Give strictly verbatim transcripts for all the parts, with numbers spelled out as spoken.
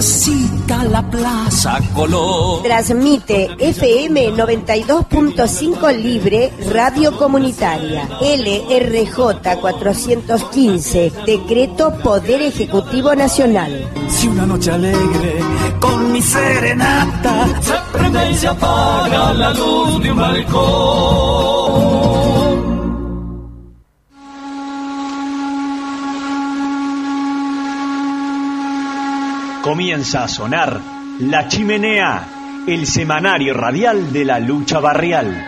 necesita la Plaza Colón. Transmite F M noventa y dos punto cinco Libre Radio Comunitaria. L R J cuatrocientos quince, Decreto Poder Ejecutivo Nacional. Si una noche alegre con mi serenata se prende y se apaga la luz de un balcón. Comienza a sonar La Chimenea, el semanario radial de la lucha barrial.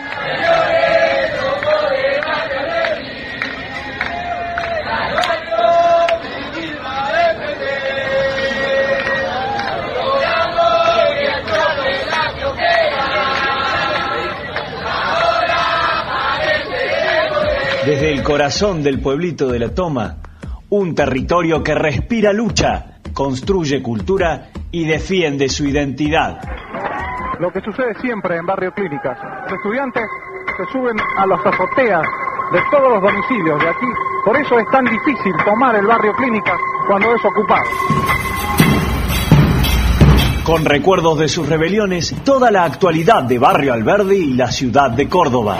Desde el corazón del pueblito de La Toma, un territorio que respira lucha, construye cultura y defiende su identidad. Lo que sucede siempre en Barrio Clínicas, los estudiantes se suben a las azoteas de todos los domicilios de aquí, por eso es tan difícil tomar el Barrio Clínicas cuando es ocupado. Con recuerdos de sus rebeliones, toda la actualidad de Barrio Alberdi y la ciudad de Córdoba.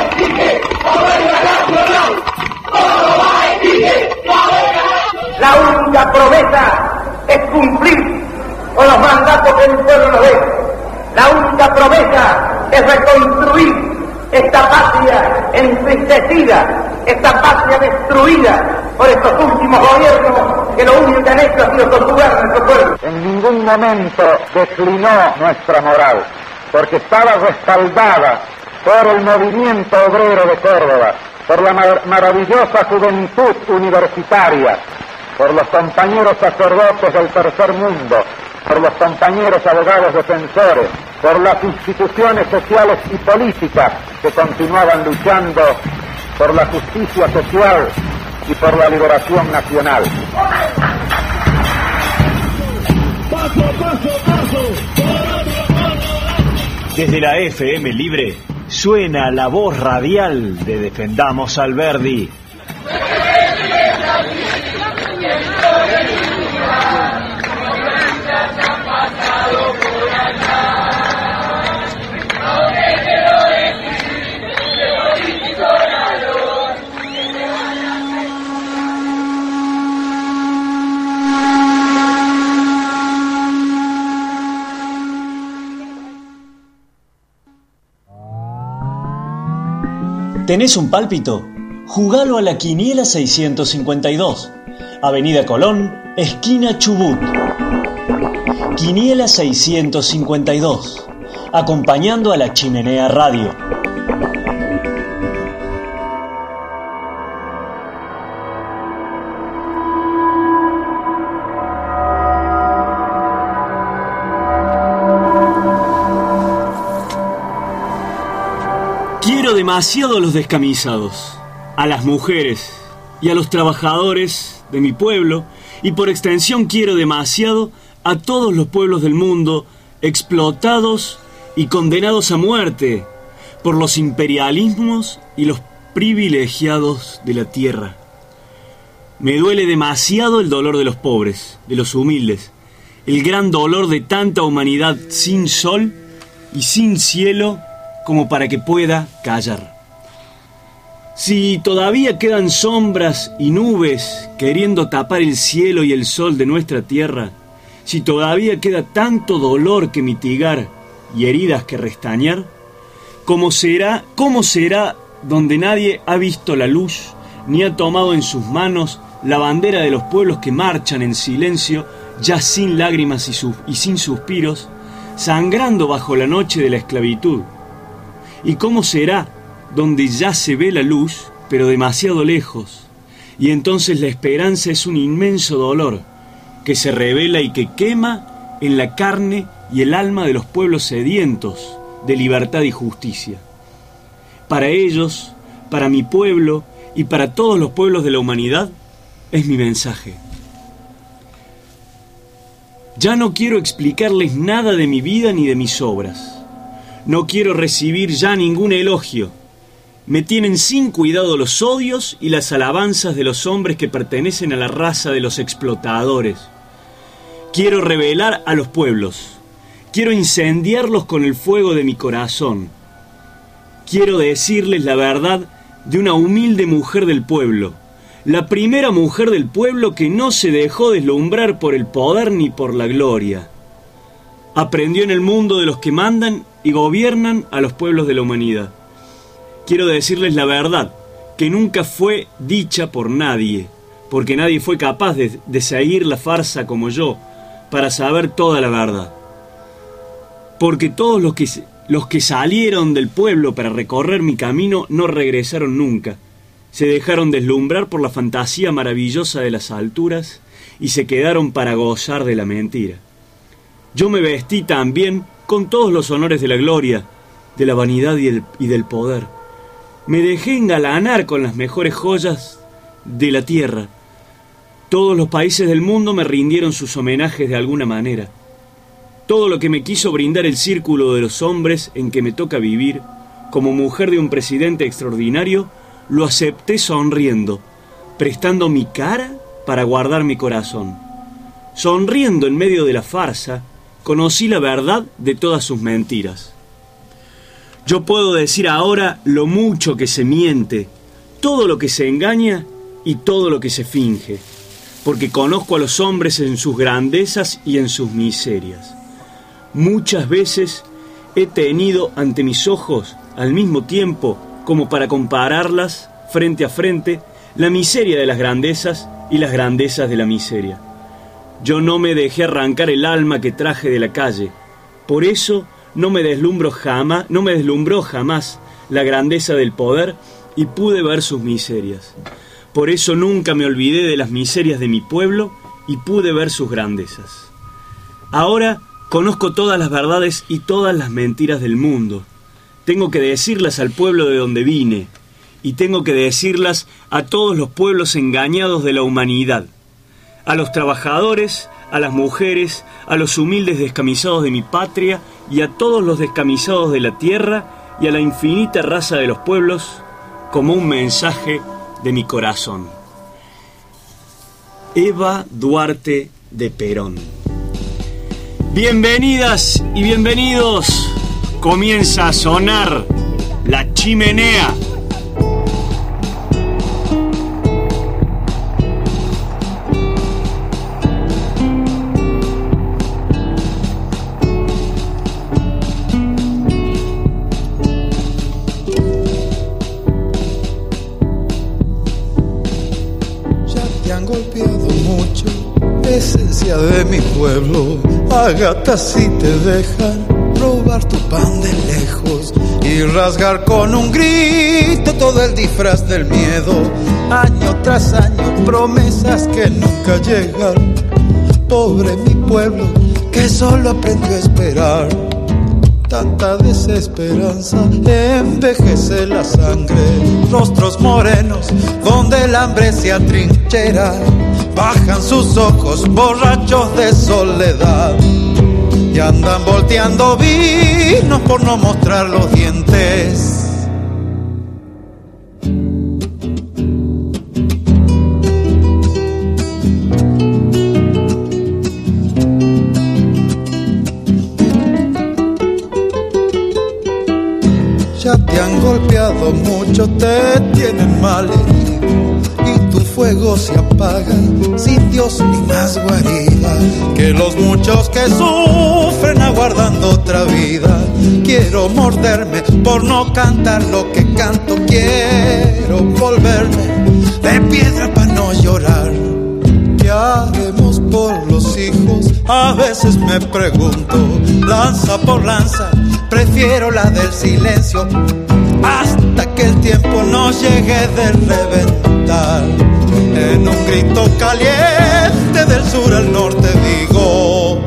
La única promesa es cumplir con los mandatos que el pueblo nos dé. La única promesa es reconstruir esta patria entristecida, esta patria destruida por estos últimos gobiernos que lo único que han hecho ha sido torturar a nuestro pueblo. En ningún momento declinó nuestra moral, porque estaba respaldada por el movimiento obrero de Córdoba, por la mar- maravillosa juventud universitaria, por los compañeros sacerdotes del tercer mundo, por los compañeros abogados defensores, por las instituciones sociales y políticas que continuaban luchando por la justicia social y por la liberación nacional. Paso, paso, paso. Desde la F M Libre suena la voz radial de Defendamos Alberdi. ¿Tenés un pálpito? Jugalo a la Quiniela seiscientos cincuenta y dos, Avenida Colón, esquina Chubut. Quiniela seiscientos cincuenta y dos, acompañando a La Chimenea Radio. Quiero demasiado a los descamisados, a las mujeres y a los trabajadores de mi pueblo, y por extensión quiero demasiado a todos los pueblos del mundo explotados y condenados a muerte por los imperialismos y los privilegiados de la tierra. Me duele demasiado el dolor de los pobres, de los humildes, el gran dolor de tanta humanidad sin sol y sin cielo como para que pueda callar. Si todavía quedan sombras y nubes queriendo tapar el cielo y el sol de nuestra tierra, si todavía queda tanto dolor que mitigar y heridas que restañar, ¿cómo será, cómo será donde nadie ha visto la luz ni ha tomado en sus manos la bandera de los pueblos que marchan en silencio, ya sin lágrimas y, su, y sin suspiros, sangrando bajo la noche de la esclavitud? ¿Y cómo será donde ya se ve la luz, pero demasiado lejos, y entonces la esperanza es un inmenso dolor que se revela y que quema en la carne y el alma de los pueblos sedientos de libertad y justicia? Para ellos, para mi pueblo y para todos los pueblos de la humanidad, es mi mensaje. Ya no quiero explicarles nada de mi vida ni de mis obras. No quiero recibir ya ningún elogio. Me tienen sin cuidado los odios y las alabanzas de los hombres que pertenecen a la raza de los explotadores. Quiero revelar a los pueblos. Quiero incendiarlos con el fuego de mi corazón. Quiero decirles la verdad de una humilde mujer del pueblo, la primera mujer del pueblo que no se dejó deslumbrar por el poder ni por la gloria. Aprendió en el mundo de los que mandan y gobiernan a los pueblos de la humanidad. Quiero decirles la verdad, que nunca fue dicha por nadie, porque nadie fue capaz de, de seguir la farsa como yo, para saber toda la verdad. Porque todos los que, los que salieron del pueblo para recorrer mi camino no regresaron nunca. Se dejaron deslumbrar por la fantasía maravillosa de las alturas y se quedaron para gozar de la mentira. Yo me vestí también con todos los honores de la gloria, de la vanidad y, el, y del poder. Me dejé engalanar con las mejores joyas de la tierra. Todos los países del mundo me rindieron sus homenajes de alguna manera. Todo lo que me quiso brindar el círculo de los hombres en que me toca vivir, como mujer de un presidente extraordinario, lo acepté sonriendo, prestando mi cara para guardar mi corazón. Sonriendo en medio de la farsa, conocí la verdad de todas sus mentiras. Yo puedo decir ahora lo mucho que se miente, todo lo que se engaña y todo lo que se finge, porque conozco a los hombres en sus grandezas y en sus miserias. Muchas veces he tenido ante mis ojos, al mismo tiempo, como para compararlas frente a frente, la miseria de las grandezas y las grandezas de la miseria. Yo no me dejé arrancar el alma que traje de la calle, por eso no me deslumbro jamás, no me deslumbró jamás la grandeza del poder y pude ver sus miserias. Por eso nunca me olvidé de las miserias de mi pueblo y pude ver sus grandezas. Ahora conozco todas las verdades y todas las mentiras del mundo. Tengo que decirlas al pueblo de donde vine, y tengo que decirlas a todos los pueblos engañados de la humanidad, a los trabajadores, a las mujeres, a los humildes descamisados de mi patria y a todos los descamisados de la tierra y a la infinita raza de los pueblos, como un mensaje de mi corazón. Eva Duarte de Perón. Bienvenidas y bienvenidos. Comienza a sonar La Chimenea. De mi pueblo, a gatas si te dejan robar tu pan de lejos y rasgar con un grito todo el disfraz del miedo, año tras año promesas que nunca llegan. Pobre mi pueblo que solo aprendió a esperar, tanta desesperanza envejece la sangre, rostros morenos donde el hambre se atrinchera. Bajan sus ojos borrachos de soledad y andan volteando vinos por no mostrar los dientes. Ya te han golpeado mucho, te tienen mal y tu fuego se apaga sin Dios ni más guarida que los muchos que sufren aguardando otra vida. Quiero morderme por no cantar lo que canto, quiero volverme de piedra para no llorar. ¿Qué haremos por los hijos? A veces me pregunto, lanza por lanza, prefiero la del silencio hasta que el tiempo nos llegue de reventar. En un grito caliente del sur al norte digo.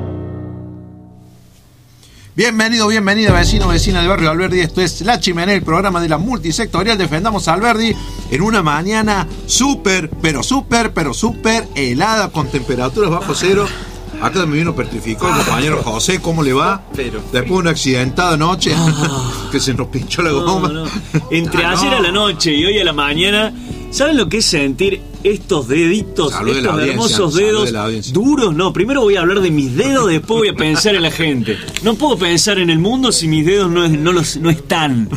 Bienvenido, bienvenida vecino, vecina del barrio Alberdi. Esto es La Chimenea, el programa de la multisectorial Defendamos a Alberdi, en una mañana súper, pero súper, pero súper helada, con temperaturas bajo cero. Acá me vino petrificó el compañero José, ¿cómo le va? Pero, después de una accidentada noche ah, que se nos pinchó la goma. No, no. Entre ah, ayer no. a la noche y hoy a la mañana ¿Saben lo que es sentir estos deditos, Salud de la estos audiencia, hermosos salud dedos de la audiencia. duros? No, primero voy a hablar de mis dedos, después voy a pensar en la gente. No puedo pensar en el mundo si mis dedos no, es- no, los, no están.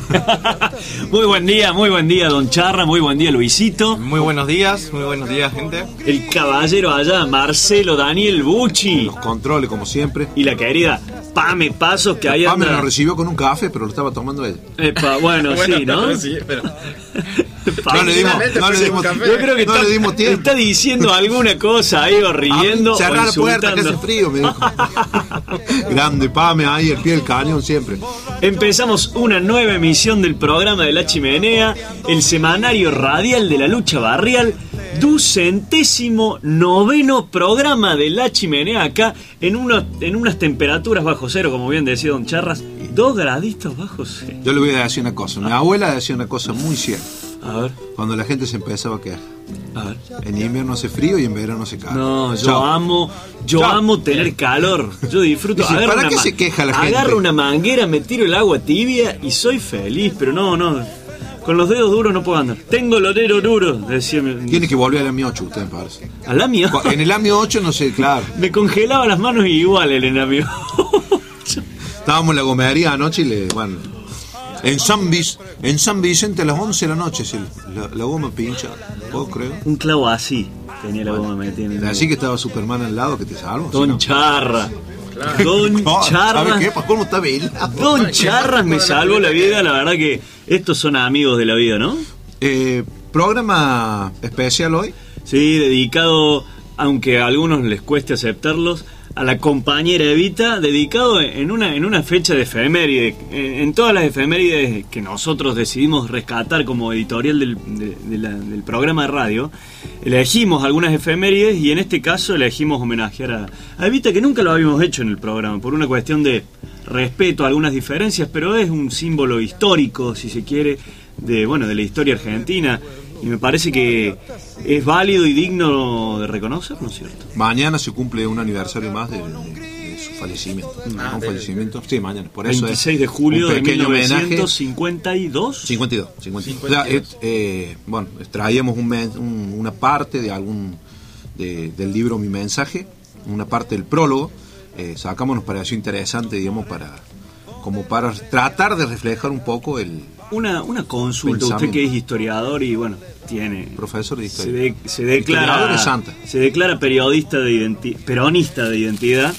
Muy buen día, muy buen día, don Charra, muy buen día, Luisito. Muy buenos días, muy buenos días, gente. El caballero allá, Marcelo Daniel Bucci. Los controles, como siempre. Y la querida Pame Pasos, que ahí Pame anda. nos recibió con un café, pero lo estaba tomando él. Epa, bueno, sí, ¿no? Sí, pero No le dimos, Finalmente no le fue dimos, un café. Yo creo que no está, le dimos tiempo. está diciendo alguna cosa ahí, o riendo, Cerrar o la puerta, que hace insultando. frío, me dijo. Grande, Pame, ahí, el pie del cañón siempre. Empezamos una nueva emisión del programa de La Chimenea, el semanario radial de la lucha barrial, ducentésimo noveno programa de La Chimenea, acá en, unos, en unas temperaturas bajo cero, como bien decía don Charras, dos graditos bajo cero. Yo le voy a decir una cosa. Mi abuela decía una cosa muy cierta. A ver, Cuando la gente se empezaba a quejar. a ver. En invierno hace frío y en verano hace calor. No, yo Chao. amo, yo Chao. amo tener calor. Yo disfruto. Dice, Agarro ¿para una qué ma- se queja la gente? Agarro una manguera, me tiro el agua tibia y soy feliz. Pero no, no. Con los dedos duros no puedo andar. Tengo el orero duro, decía mi. Tiene que volver al A M I ocho, usted me parece. ¿A la mía? En el A M I ocho, no sé, claro. Me congelaba las manos igual el enamio. Estábamos en la gomería anoche y le. Bueno. En San, Vic- en San Vicente a las once de la noche, sí, la, la goma pincha. ¿Vos creo? Un clavo así tenía la goma metida en el. Así que estaba Superman al lado que te salvo. Don ¿sí, no? Charra. Don No, Charra. ¿sabe qué? ¿Cómo está velado? Don Charras me salvó la vida. La verdad que estos son amigos de la vida, ¿no? Eh, programa especial hoy. Sí, dedicado, aunque a algunos les cueste aceptarlos, a la compañera Evita, dedicado en una en una fecha de efeméride, en, en todas las efemérides que nosotros decidimos rescatar como editorial del, de- de la- del programa de radio, elegimos algunas efemérides y en este caso elegimos homenajear a, a Evita, que nunca lo habíamos hecho en el programa, por una cuestión de respeto a algunas diferencias, pero es un símbolo histórico, si se quiere, de bueno de la historia argentina. Y me parece que es válido y digno de reconocer, ¿no es cierto? Mañana se cumple un aniversario más de, de- de su fallecimiento. Ah, un de- fallecimiento. Sí, mañana. Por eso veintiséis es de julio un de pequeño mil homenaje. novecientos cincuenta y dos. cincuenta y dos. cincuenta y dos. cincuenta y dos. O sea, eh, eh, bueno, traíamos un men- un- una parte de algún de- del libro Mi Mensaje, una parte del prólogo. Eh, sacamos, nos pareció interesante, digamos, para como para tratar de reflejar un poco el Una, una consulta, Pensamiento. usted que es historiador y bueno, tiene... profesor de Se, historia. de- se declara Historiador de Santa. se declara periodista de identi- peronista de identidad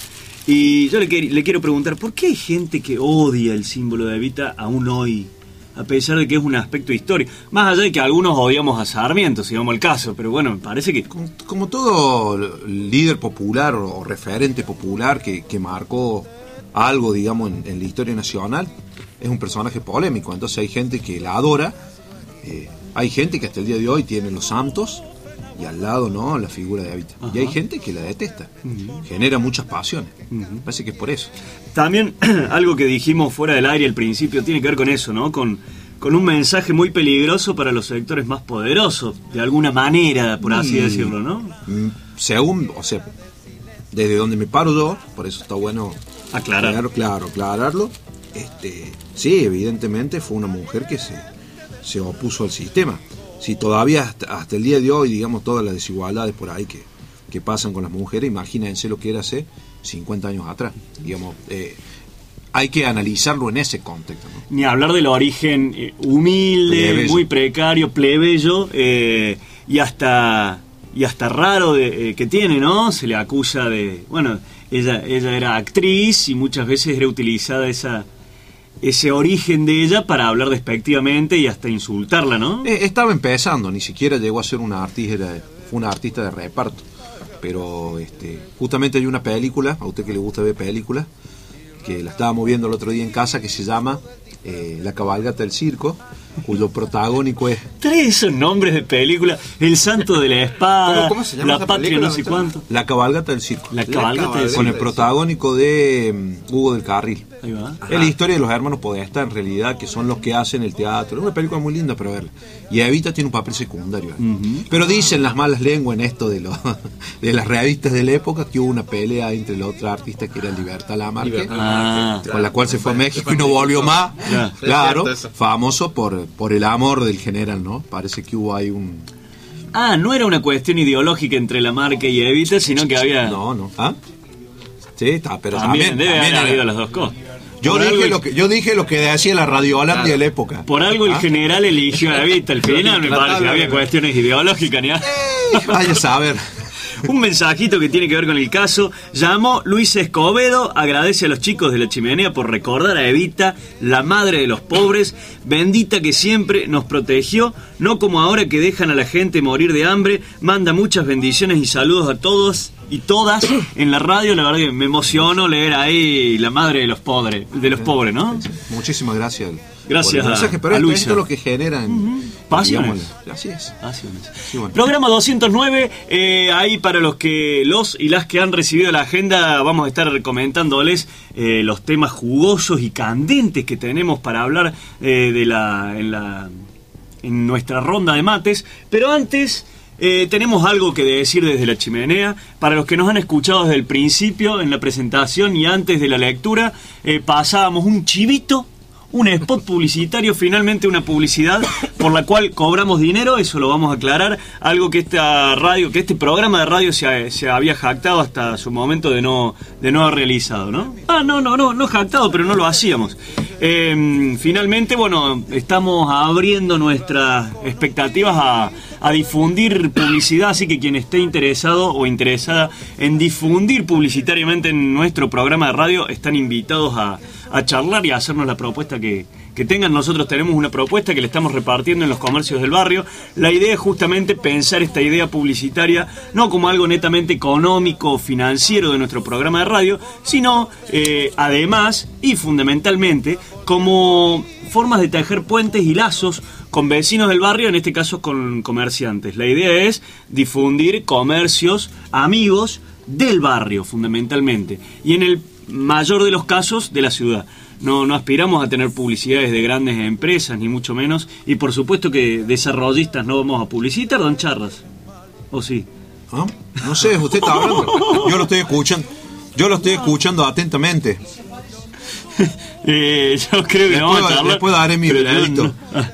y yo le, quer- le quiero preguntar, ¿por qué hay gente que odia el símbolo de Evita aún hoy? A pesar de que es un aspecto histórico. Más allá de que algunos odiamos a Sarmiento, si vamos al caso, pero bueno, me parece que... Como, como todo líder popular o, o referente popular que, que marcó algo, digamos, en, en la historia nacional, es un personaje polémico. Entonces hay gente que la adora, eh, hay gente que hasta el día de hoy tiene los santos y al lado no la figura de Evita. Y hay gente que la detesta, genera muchas pasiones. Parece que es por eso. También algo que dijimos fuera del aire al principio tiene que ver con eso, ¿no? Con, con un mensaje muy peligroso para los sectores más poderosos, de alguna manera, por así Mm. decirlo, ¿no? Mm, Según, o sea, desde donde me paro yo, por eso está bueno Aclarar. Claro, claro, aclararlo. Este, sí, evidentemente fue una mujer que se, se opuso al sistema. Si todavía hasta, hasta el día de hoy, digamos, todas las desigualdades por ahí que, que pasan con las mujeres, imagínense lo que era hace cincuenta años atrás. Digamos, eh, hay que analizarlo en ese contexto, ¿no? Ni hablar del origen eh, humilde, Plebeyo. muy precario, plebeyo, eh, y hasta y hasta raro de, eh, que tiene, ¿no? Se le acusa de... Bueno, ella, ella era actriz y muchas veces era utilizada esa ese origen de ella para hablar despectivamente y hasta insultarla, ¿no? Eh, estaba empezando, ni siquiera llegó a ser una artista, era- fue una artista de reparto. Pero este, justamente hay una película, a usted que le gusta ver películas, que la estábamos viendo el otro día en casa, que se llama eh, La cabalgata del circo, cuyo protagónico es... Tres esos nombres de película, El Santo de la Espada, ¿Cómo- cómo se llama La esa Patria película, no sé doctor? cuánto. La cabalgata del circo. La cabalgata del Con circo. el protagónico de mm, Hugo del Carril. Ahí va. Es la historia de los hermanos Podestá, en realidad, que son los que hacen el teatro. Es una película muy linda para verla. Y Evita tiene un papel secundario. ¿eh? Pero dicen las malas lenguas en esto de, los de las revistas de la época que hubo una pelea entre la otra artista que era Libertad Lamarque, Libertad Ah, con la cual se fue a México y no volvió más. Claro. Claro, Es cierto eso. famoso por, por el amor del general, ¿no? Parece que hubo ahí un... Ah, no era una cuestión ideológica entre la marca y Evita, sino que había... No, no. ¿Ah? Sí, está, pero también, también... debe también haber habido era... las dos cosas. Yo dije, lo que, yo dije lo que decía la Radio Holandia, claro, de la época. Por algo el ¿Ah? general eligió a Evita. Al final me parece que había cuestiones ideológicas. Ni a... Vaya a saber. Un mensajito que tiene que ver con el caso. Llamó Luis Escobedo, agradece a los chicos de La Chimenea por recordar a Evita, la madre de los pobres, bendita que siempre nos protegió, no como ahora que dejan a la gente morir de hambre. Manda muchas bendiciones y saludos a todos y todas en la radio. La verdad que me emocionó leer ahí la madre de los pobres, de los pobres, ¿no? Muchísimas gracias. Gracias a, pero a esto, Luisa. Esto es lo que generan uh-huh. pasiones. Digamos, así es. Pasiones. Sí, bueno. Programa doscientos nueve, eh, ahí para los que los y las que han recibido la agenda, vamos a estar comentándoles eh, los temas jugosos y candentes que tenemos para hablar eh, de la en la en nuestra ronda de mates. Pero antes eh, tenemos algo que decir desde La Chimenea. Para los que nos han escuchado desde el principio en la presentación y antes de la lectura, eh, pasábamos un chivito, un spot publicitario, finalmente una publicidad por la cual cobramos dinero. Eso lo vamos a aclarar, algo que esta radio, que este programa de radio se, se había jactado hasta su momento de no de no haber realizado, ¿no? Ah, no, no, no, no jactado, pero no lo hacíamos. Eh, finalmente, bueno, estamos abriendo nuestras expectativas a, a difundir publicidad, así que quien esté interesado o interesada en difundir publicitariamente en nuestro programa de radio están invitados a a charlar y a hacernos la propuesta que, que tengan. Nosotros tenemos una propuesta que le estamos repartiendo en los comercios del barrio. La idea es justamente pensar esta idea publicitaria no como algo netamente económico o financiero de nuestro programa de radio, sino eh, además y fundamentalmente como formas de tejer puentes y lazos con vecinos del barrio, en este caso con comerciantes. La idea es difundir comercios amigos del barrio, fundamentalmente, y en el mayor de los casos de la ciudad. No, no aspiramos a tener publicidades de grandes empresas, ni mucho menos, y por supuesto que desarrollistas no vamos a publicitar, don Charras. ¿O sí? ¿Ah? No sé, usted está hablando. Yo lo estoy escuchando. Yo lo estoy escuchando atentamente. eh, yo creo que después, vamos a charlar. Después daré mi veredicto.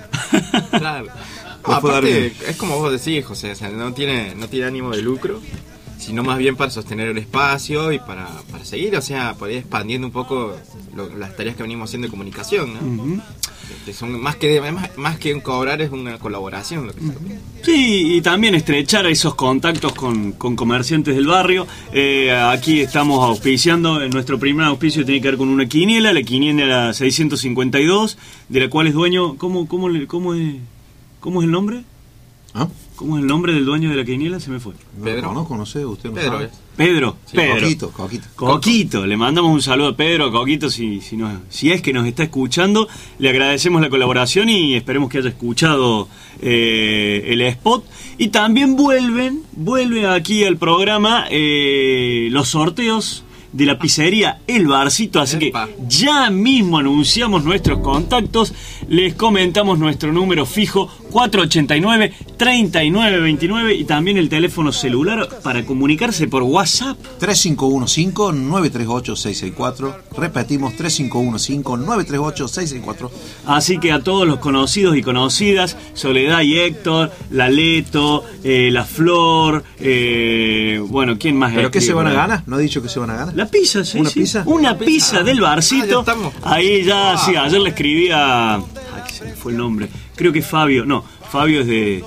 No. Claro. No, aparte, es como vos decís, José, o sea, no tiene, no tiene ánimo de lucro, sino más bien para sostener el espacio y para, para seguir, o sea, para ir expandiendo un poco lo, las tareas que venimos haciendo de comunicación, ¿no? Uh-huh. Que son más que más, más que un cobrar, es una colaboración lo que se uh-huh. Sí, y también estrechar esos contactos con, con comerciantes del barrio. Eh, aquí estamos auspiciando, nuestro primer auspicio tiene que ver con una quiniela, la quiniela seiscientos cincuenta y dos, de la cual es dueño. ¿Cómo, cómo, cómo, es, cómo es el nombre? ¿Ah? ¿Cómo es el nombre del dueño de la quiniela? Se me fue. Pedro. No, no conoce, usted no Pedro. sabe. Pedro. Sí, Pedro. Coquito, Coquito. Coquito. Le mandamos un saludo a Pedro, a Coquito, si, si, nos, si es que nos está escuchando. Le agradecemos la colaboración y esperemos que haya escuchado eh, el spot. Y también vuelven, vuelven aquí al programa eh, los sorteos de la pizzería El Barcito, así Epa. que ya mismo anunciamos nuestros contactos, les comentamos nuestro número fijo cuatro ochenta y nueve, treinta y nueve veintinueve y también el teléfono celular para comunicarse por WhatsApp tres cinco uno cinco, nueve tres ocho, seis seis cuatro, repetimos tres cinco uno cinco, nueve tres ocho, seis seis cuatro. Así que a todos los conocidos y conocidas, Soledad y Héctor, la Leto, eh, la Flor, eh, bueno, ¿quién más? ¿Pero qué se van a ganar? ¿No ha dicho que se van a ganar? La pizza, sí, ¿Una sí. pizza? Una pizza, pizza del Barcito. Ah, ya Ahí ya, ah. sí, ayer le escribí a... Ay, se me fue el nombre. Creo que Fabio, no, Fabio es de...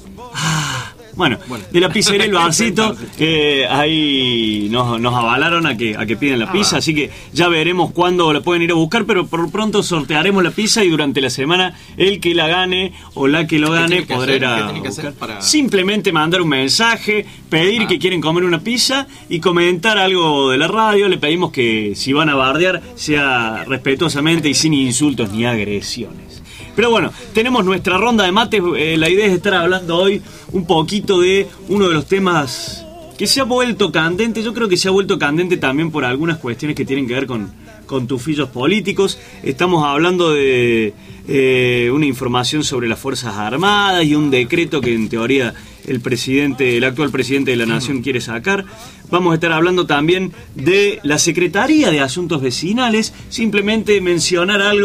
Ah, bueno, bueno, de la pizzería El Barcito, eh, ahí nos, nos avalaron a que, a que piden la pizza, ah, así que ya veremos cuándo la pueden ir a buscar, pero por pronto sortearemos la pizza y durante la semana el que la gane o la que lo gane podrá ir a buscar. Para... Simplemente mandar un mensaje, pedir ah. que quieren comer una pizza y comentar algo de la radio. Le pedimos que si van a bardear sea respetuosamente y sin insultos ni agresiones. Pero bueno, tenemos nuestra ronda de mates. Eh, la idea es estar hablando hoy un poquito de uno de los temas que se ha vuelto candente. Yo creo que se ha vuelto candente también por algunas cuestiones que tienen que ver con, con tufillos políticos. Estamos hablando de eh, una información sobre las Fuerzas Armadas y un decreto que en teoría el presidente, el actual presidente de la Nación quiere sacar. Vamos a estar hablando también de la Secretaría de Asuntos Vecinales. Simplemente mencionar algo.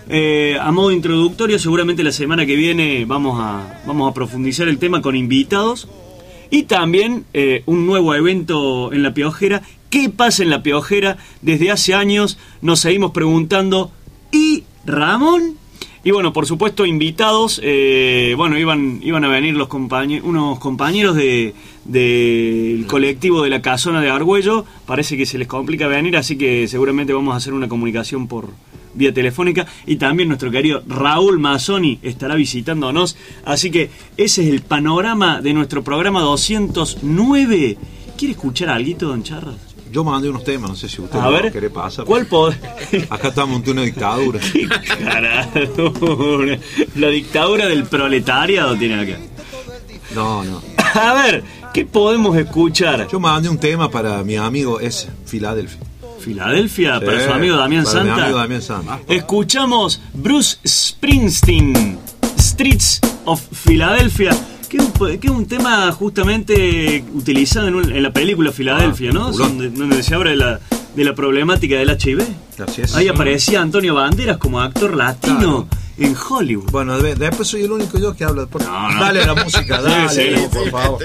eh, a modo introductorio, seguramente la semana que viene vamos a, vamos a profundizar el tema con invitados. Y también eh, un nuevo evento en La Piojera. ¿Qué pasa en La Piojera? Desde hace años nos seguimos preguntando, ¿y Ramón? Y bueno, por supuesto, invitados. Eh, bueno, iban iban a venir los compañeros, unos compañeros de del colectivo de la Casona de Argüello. Parece que se les complica venir, así que seguramente vamos a hacer una comunicación por vía telefónica. Y también nuestro querido Raúl Mazzoni estará visitándonos. Así que ese es el panorama de nuestro programa doscientos nueve. ¿Quiere escuchar algo, don Charras? Yo mandé unos temas, no sé si usted a ver, quiere pasar. ¿Cuál poder? Acá estamos ante una dictadura. ¿Qué carajo? La dictadura del proletariado tiene acá. No, no. A ver, ¿qué podemos escuchar? Yo mandé un tema para mi amigo ese, Filadelfia. Filadelfia, Sí, para su amigo Damián para Santa. mi amigo Damián Santa. Escuchamos Bruce Springsteen, Streets of Philadelphia. Que es un, que es un tema justamente utilizado en, un, en la película Filadelfia, ah, ¿no? Donde, donde se habla de la, de la problemática del H I V. Así es. Ahí aparecía Antonio Banderas como actor latino, claro, en Hollywood. Bueno, de, después soy el único yo que habla. Por... No, no. Dale la música, dale, sí, sí, por favor.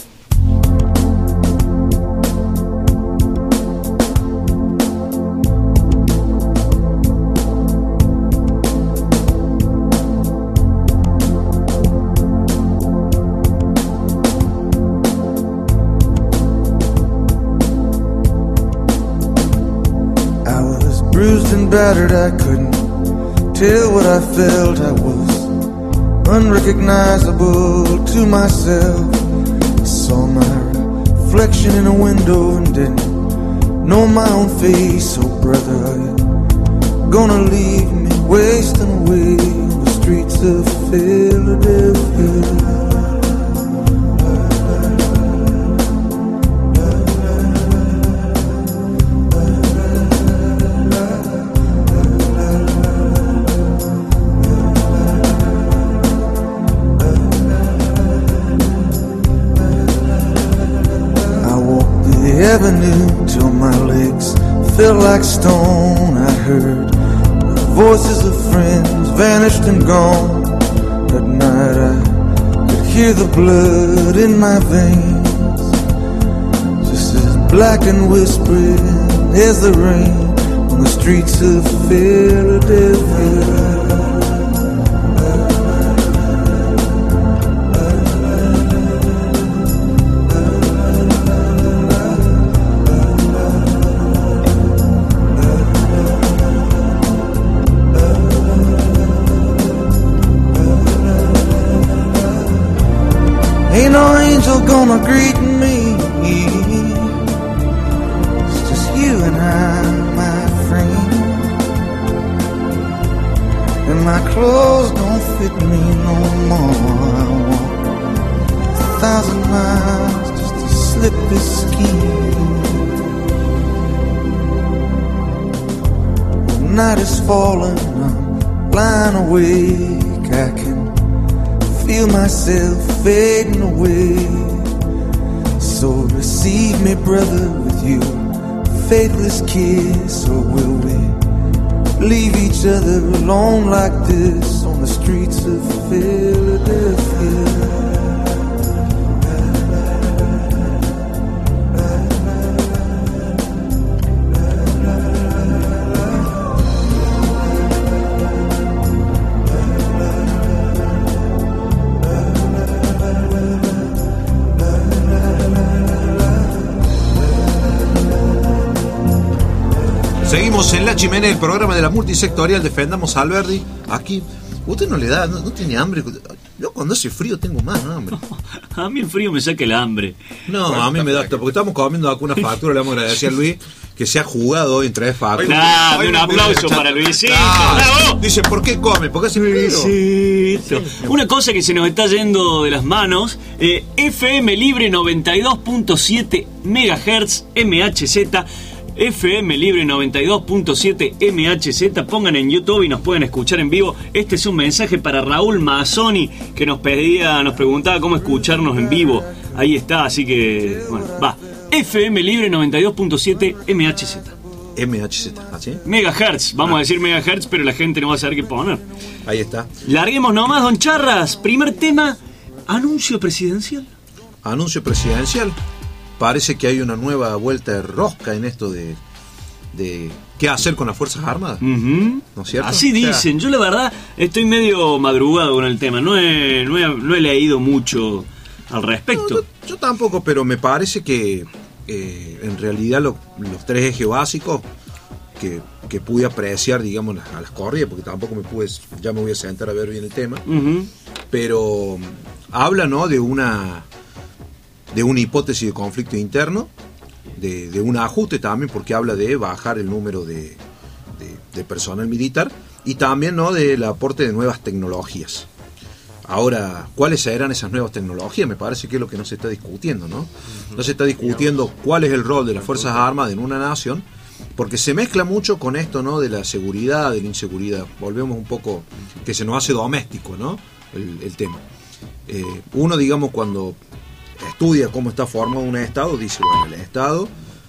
Bruised and battered, I couldn't tell what I felt. I was unrecognizable to myself. I saw my reflection in a window and didn't know my own face. Oh brother, are you gonna leave me wasting away on the streets of Philadelphia? Avenue till my legs felt like stone. I heard the voices of friends vanished and gone. At night I could hear the blood in my veins, just as black and whispering as the rain on the streets of Philadelphia. Ain't no angel gonna greet me. It's just you and I, my friend. And my clothes don't fit me no more. I walk a thousand miles just to slip this skin. The night is falling, I'm lying awake. I can feel myself fading away. So receive me, brother, with your faithless kiss. Or will we leave each other alone like this on the streets of Philadelphia? Seguimos en La Chimenea, el programa de la multisectorial Defendamos a Alberdi. Aquí, usted no le da, no, no tiene hambre. Yo cuando hace frío tengo más hambre. No, a mí el frío me saca el hambre. No, a mí me da, porque estamos comiendo alguna factura. Le vamos a agradecer a Luis que se ha jugado hoy en traer facturas. Nah, un aplauso para Luisito. ¡Bravo! Dice, ¿por qué come? ¿Por qué hace frío? Luisito. Una cosa que se nos está yendo de las manos, eh, F M Libre noventa y dos punto siete megahertz M H Z. F M Libre noventa y dos punto siete M H Z, pongan en YouTube y nos pueden escuchar en vivo. Este es un mensaje para Raúl Mazzoni, que nos pedía, nos preguntaba cómo escucharnos en vivo. Ahí está, así que, bueno, va. F M Libre noventa y dos punto siete M H Z. M H Z, ¿así? Megahertz, vamos ah. a decir megahertz, pero la gente no va a saber qué poner. Ahí está. Larguemos nomás, don Charras. Primer tema, anuncio presidencial. Anuncio presidencial. Parece que hay una nueva vuelta de rosca en esto de, de qué hacer con las Fuerzas Armadas. Uh-huh. ¿No es cierto? Así dicen. O sea, yo la verdad estoy medio madrugado con el tema. No he, no he, no he leído mucho al respecto. No, yo, yo tampoco, pero me parece que eh, en realidad lo, los tres ejes básicos que, que pude apreciar, digamos, a las corridas, porque tampoco me pude, ya me voy a sentar a ver bien el tema, uh-huh. pero habla, ¿no?, de una de una hipótesis de conflicto interno, de, de un ajuste también, porque habla de bajar el número de, de, de personal militar, y también, ¿no?, del aporte de nuevas tecnologías. Ahora, ¿cuáles serán esas nuevas tecnologías? Me parece que es lo que no se está discutiendo, ¿no? No se está discutiendo cuál es el rol de las Fuerzas Armadas en una nación, porque se mezcla mucho con esto, ¿no?, de la seguridad, de la inseguridad. Volvemos un poco, que se nos hace doméstico, ¿no?, el, el tema. Eh, uno, digamos, cuando estudia cómo está formado un Estado, dice, bueno, el Estado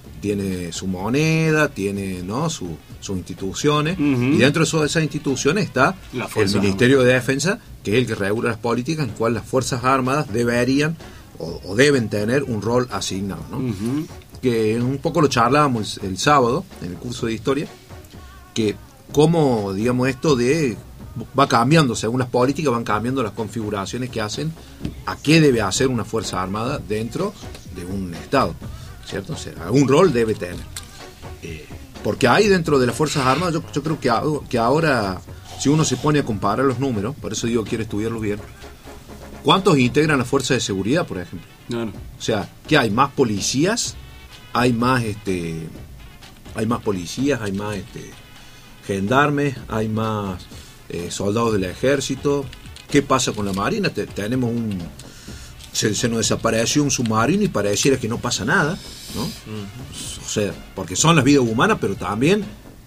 tiene su moneda, tiene, ¿no?, su, sus instituciones, uh-huh. y dentro de esas instituciones está el Ministerio de Defensa, que es el que regula las políticas en cual las Fuerzas Armadas deberían o, o deben tener un rol asignado, ¿no? Uh-huh. Que un poco lo charlábamos el, el sábado en el curso de historia, que cómo, digamos, esto de va cambiando según las políticas, van cambiando las configuraciones que hacen a qué debe hacer una Fuerza Armada dentro de un Estado, ¿cierto? O sea, algún rol debe tener. Eh, porque hay dentro de las Fuerzas Armadas, yo, yo creo que, que ahora, si uno se pone a comparar los números, por eso digo quiero estudiarlos bien, ¿cuántos integran las fuerzas de seguridad, por ejemplo? Claro. O sea, ¿qué hay? ¿Más policías? ¿Hay más este hay más policías? ¿Hay más este gendarmes? ¿Hay más eh, soldados del ejército? ¿Qué pasa con la marina? Te, tenemos un se, se nos desapareció un submarino y pareciera que no pasa nada, ¿no? Uh-huh. O sea, porque son las vidas humanas, pero también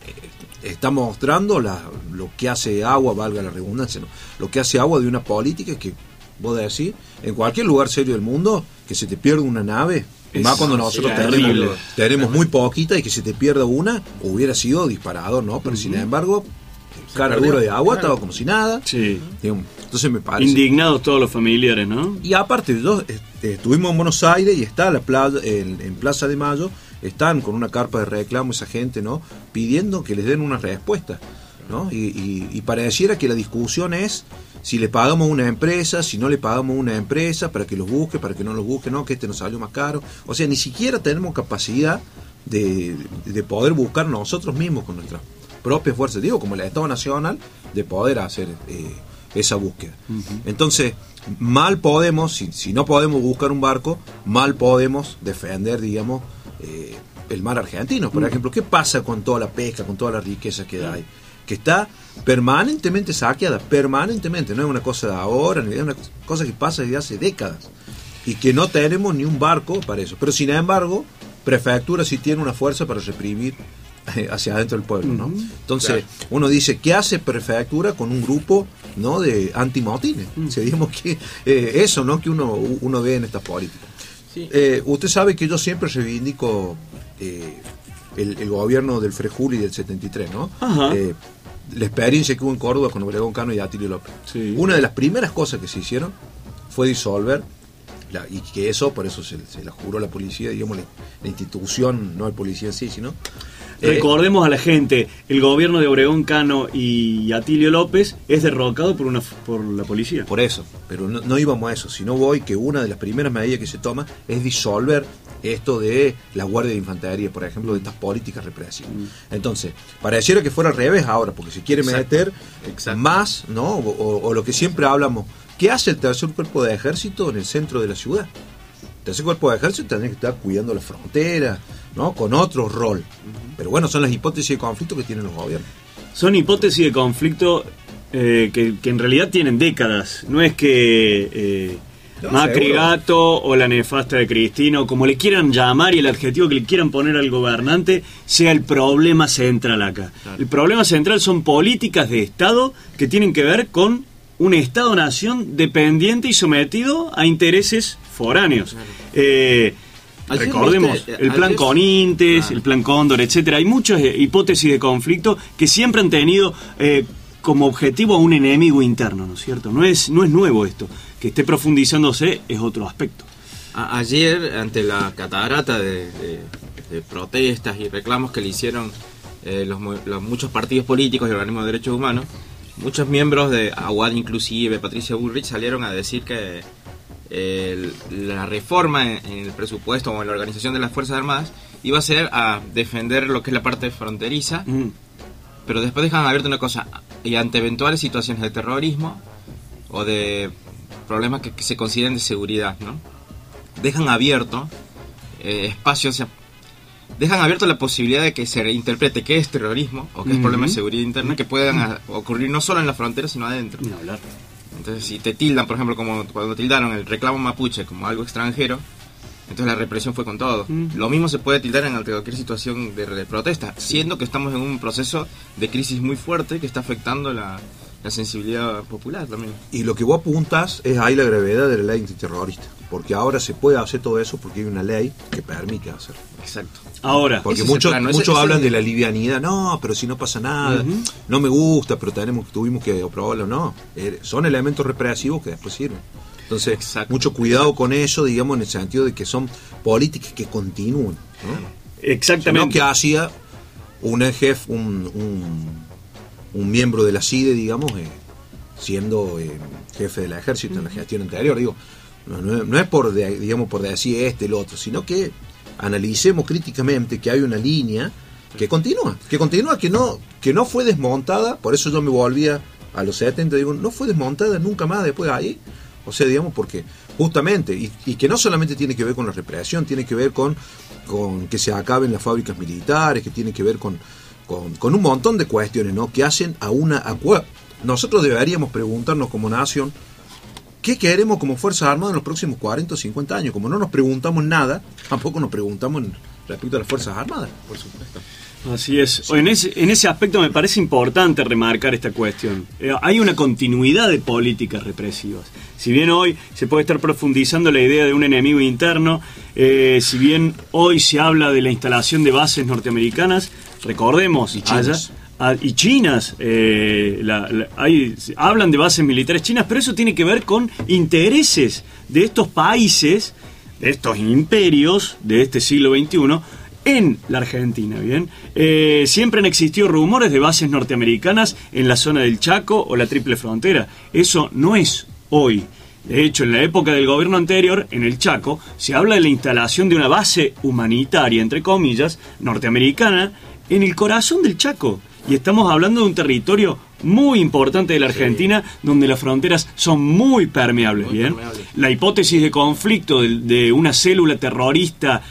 eh, está mostrando la, lo que hace agua, valga la redundancia, ¿no?, lo que hace agua de una política que, vos decís, en cualquier lugar serio del mundo, que se te pierda una nave, es, más cuando nosotros tenemos, tenemos muy poquita, y que se te pierda una, hubiera sido disparador, ¿no? Pero uh-huh. sin embargo, cara dura de agua, estaba como si nada. Sí. Entonces me parece. Indignados todos los familiares, ¿no? Y aparte, yo, este, estuvimos en Buenos Aires y está la playa, en, en Plaza de Mayo, están con una carpa de reclamo esa gente, ¿no?, pidiendo que les den una respuesta, ¿no? Y, y, y pareciera que la discusión es si le pagamos a una empresa, si no le pagamos a una empresa, para que los busque, para que no los busque, no, que este nos salió más caro. O sea, ni siquiera tenemos capacidad de, de poder buscar nosotros mismos con nuestras propias fuerzas, digo, como el Estado Nacional, de poder hacer eh, esa búsqueda. Uh-huh. Entonces, mal podemos, si, si no podemos buscar un barco, mal podemos defender, digamos, eh, el mar argentino, por uh-huh. ejemplo. ¿Qué pasa con toda la pesca, con toda la riqueza que hay? Que está permanentemente saqueada, permanentemente, no es una cosa de ahora, es una cosa que pasa desde hace décadas, y que no tenemos ni un barco para eso. Pero sin embargo, Prefectura sí tiene una fuerza para reprimir hacia adentro del pueblo, ¿no? Entonces, claro, uno dice, ¿qué hace Prefectura con un grupo, ¿no?, de antimotines? Uh-huh. O sea, digamos que eh, eso, ¿no?, que uno, uno ve en estas políticas. Sí. Eh, usted sabe que yo siempre reivindico eh, el, el gobierno del Frejuli del setenta y tres, ¿no? Eh, la experiencia que hubo en Córdoba con Obregón Cano y Atilio López. Sí. Una de las primeras cosas que se hicieron fue disolver, la, y que eso, por eso se, se la juró la policía, digamos, la, la institución, no el policía en sí, sino... Recordemos a la gente, el gobierno de Obregón Cano y Atilio López es derrocado por una por la policía. Por eso, pero no, no íbamos a eso, sino voy que una de las primeras medidas que se toma es disolver esto de la Guardia de Infantería, por ejemplo, de estas políticas represivas. Mm. Entonces, pareciera que fuera al revés ahora, porque se quiere Exacto. meter Exacto. más, ¿no? O, o, o lo que siempre hablamos, ¿qué hace el tercer cuerpo de ejército en el centro de la ciudad? El tercer cuerpo de ejército tendría que estar cuidando la frontera, ¿no?, con otro rol. Uh-huh. Pero bueno, son las hipótesis de conflicto que tienen los gobiernos. Son hipótesis de conflicto eh, que, que en realidad tienen décadas. No es que eh, no, Macri Gato o la nefasta de Cristina, o como le quieran llamar y el adjetivo que le quieran poner al gobernante, sea el problema central acá. Claro. El problema central son políticas de Estado que tienen que ver con un Estado-nación dependiente y sometido a intereses foráneos. Claro. Eh, Ayer recordemos, viste, el plan ayer, Conintes, ah. el plan Cóndor, etcétera. Hay muchas eh, hipótesis de conflicto que siempre han tenido eh, como objetivo a un enemigo interno, ¿no es cierto? No es, no es nuevo esto. Que esté profundizándose es otro aspecto. A- ayer, ante la catarata de, de, de protestas y reclamos que le hicieron eh, los, los muchos partidos políticos y organismos de derechos humanos, muchos miembros de Aguad, inclusive Patricia Bullrich, salieron a decir que eh, la reforma en, en el presupuesto o en la organización de las Fuerzas Armadas iba a ser a defender lo que es la parte fronteriza, mm. pero después dejan abierto una cosa, y ante eventuales situaciones de terrorismo o de problemas que, que se consideren de seguridad, ¿no? Dejan abierto eh, espacios, o sea, dejan abierto la posibilidad de que se reinterprete qué es terrorismo o qué es uh-huh. problema de seguridad interna que puedan a, ocurrir no solo en la frontera sino adentro. Ni hablar. Entonces, si te tildan, por ejemplo, como cuando tildaron el reclamo mapuche como algo extranjero, entonces la represión fue con todo. Uh-huh. Lo mismo se puede tildar en cualquier situación de, de protesta, sí. siendo que estamos en un proceso de crisis muy fuerte que está afectando la, la sensibilidad popular también. Y lo que vos apuntas es ahí la gravedad de la ley antiterrorista, porque ahora se puede hacer todo eso porque hay una ley que permite hacerlo. Exacto. Ahora, porque muchos muchos hablan de la livianidad, no, pero si no pasa nada, uh-huh. no me gusta, pero tenemos tuvimos que aprobarlo, no, son elementos represivos que después sirven. Entonces, exacto, mucho cuidado exacto. con eso, digamos, en el sentido de que son políticas que continúan, ¿no? Exactamente. No que hacía un jefe, un, un, un miembro de la C I D E, digamos, eh, siendo eh, jefe del ejército uh-huh. en la gestión anterior, digo, no, no, no es por, de, digamos, por decir este, el otro, sino que analicemos críticamente que hay una línea que continúa, que continúa, que no, que no fue desmontada, por eso yo me volvía a los setenta, digo, no fue desmontada nunca más después de ahí, o sea, digamos, porque justamente, y, y que no solamente tiene que ver con la represión, tiene que ver con, con que se acaben las fábricas militares, que tiene que ver con, con, con un montón de cuestiones, ¿no? Que hacen a una... A, nosotros deberíamos preguntarnos como nación, ¿qué queremos como Fuerzas Armadas en los próximos cuarenta o cincuenta años? Como no nos preguntamos nada, tampoco nos preguntamos respecto a las Fuerzas Armadas, por supuesto. Así es. Sí. En ese, en ese aspecto me parece importante remarcar esta cuestión. Eh, hay una continuidad de políticas represivas. Si bien hoy se puede estar profundizando la idea de un enemigo interno, eh, si bien hoy se habla de la instalación de bases norteamericanas, recordemos, y chinas, allá, y chinas eh, la, la, hay, hablan de bases militares chinas, pero eso tiene que ver con intereses de estos países, de estos imperios de este siglo veintiuno, en la Argentina, ¿bien? Eh, siempre han existido rumores de bases norteamericanas en la zona del Chaco o la Triple Frontera. Eso no es hoy. De hecho, en la época del gobierno anterior, en el Chaco, se habla de la instalación de una base humanitaria, entre comillas, norteamericana, en el corazón del Chaco. Y estamos hablando de un territorio muy importante de la Argentina, sí, donde las fronteras son muy permeables, muy ¿bien? Permeable. La hipótesis de conflicto de, de una célula terrorista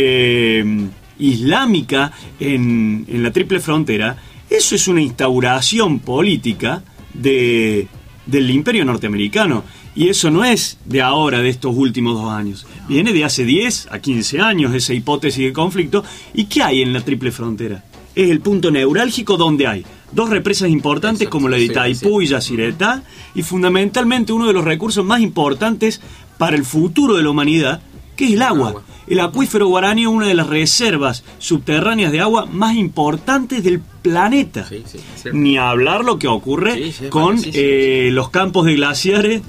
eh, islámica en, en la Triple Frontera, eso es una instauración política de, del imperio norteamericano. Y eso no es de ahora, de estos últimos dos años. Viene de hace diez a quince años esa hipótesis de conflicto. ¿Y qué hay en la Triple Frontera? Es el punto neurálgico donde hay dos represas importantes, exacto, como la de Itaipú y Yacyretá, y fundamentalmente uno de los recursos más importantes para el futuro de la humanidad, que es el agua. El acuífero guaraní es una de las reservas subterráneas de agua más importantes del planeta. Sí, sí, ni hablar lo que ocurre sí, sí, con sí, sí, eh, sí. los campos de glaciares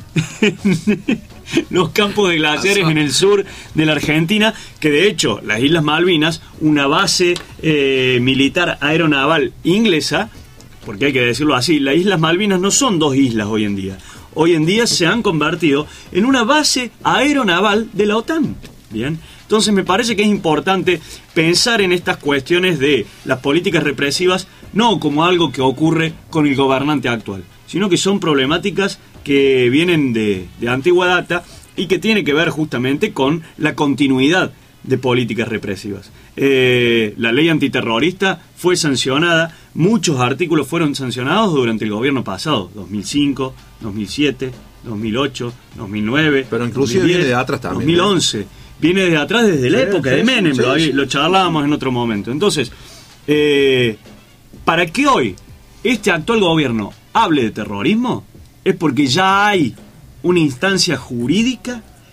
los campos de glaciares en el sur de la Argentina, que de hecho las Islas Malvinas, una base eh, militar aeronaval inglesa, porque hay que decirlo así, las Islas Malvinas no son dos islas hoy en día. Hoy en día se han convertido en una base aeronaval de la OTAN. Bien, entonces me parece que es importante pensar en estas cuestiones de las políticas represivas no como algo que ocurre con el gobernante actual, sino que son problemáticas que vienen de, de antigua data y que tiene que ver justamente con la continuidad de políticas represivas. Eh, la ley antiterrorista fue sancionada, muchos artículos fueron sancionados durante el gobierno pasado, dos mil cinco, dos mil siete, dos mil ocho, dos mil nueve, pero inclusive dos mil diez, viene de atrás también, dos mil once, ¿eh? Viene desde atrás, desde la sí, época sí, de Menem, sí, lo, sí. lo charlábamos en otro momento. Entonces, eh, para que hoy este actual gobierno hable de terrorismo, es porque ya hay una instancia jurídica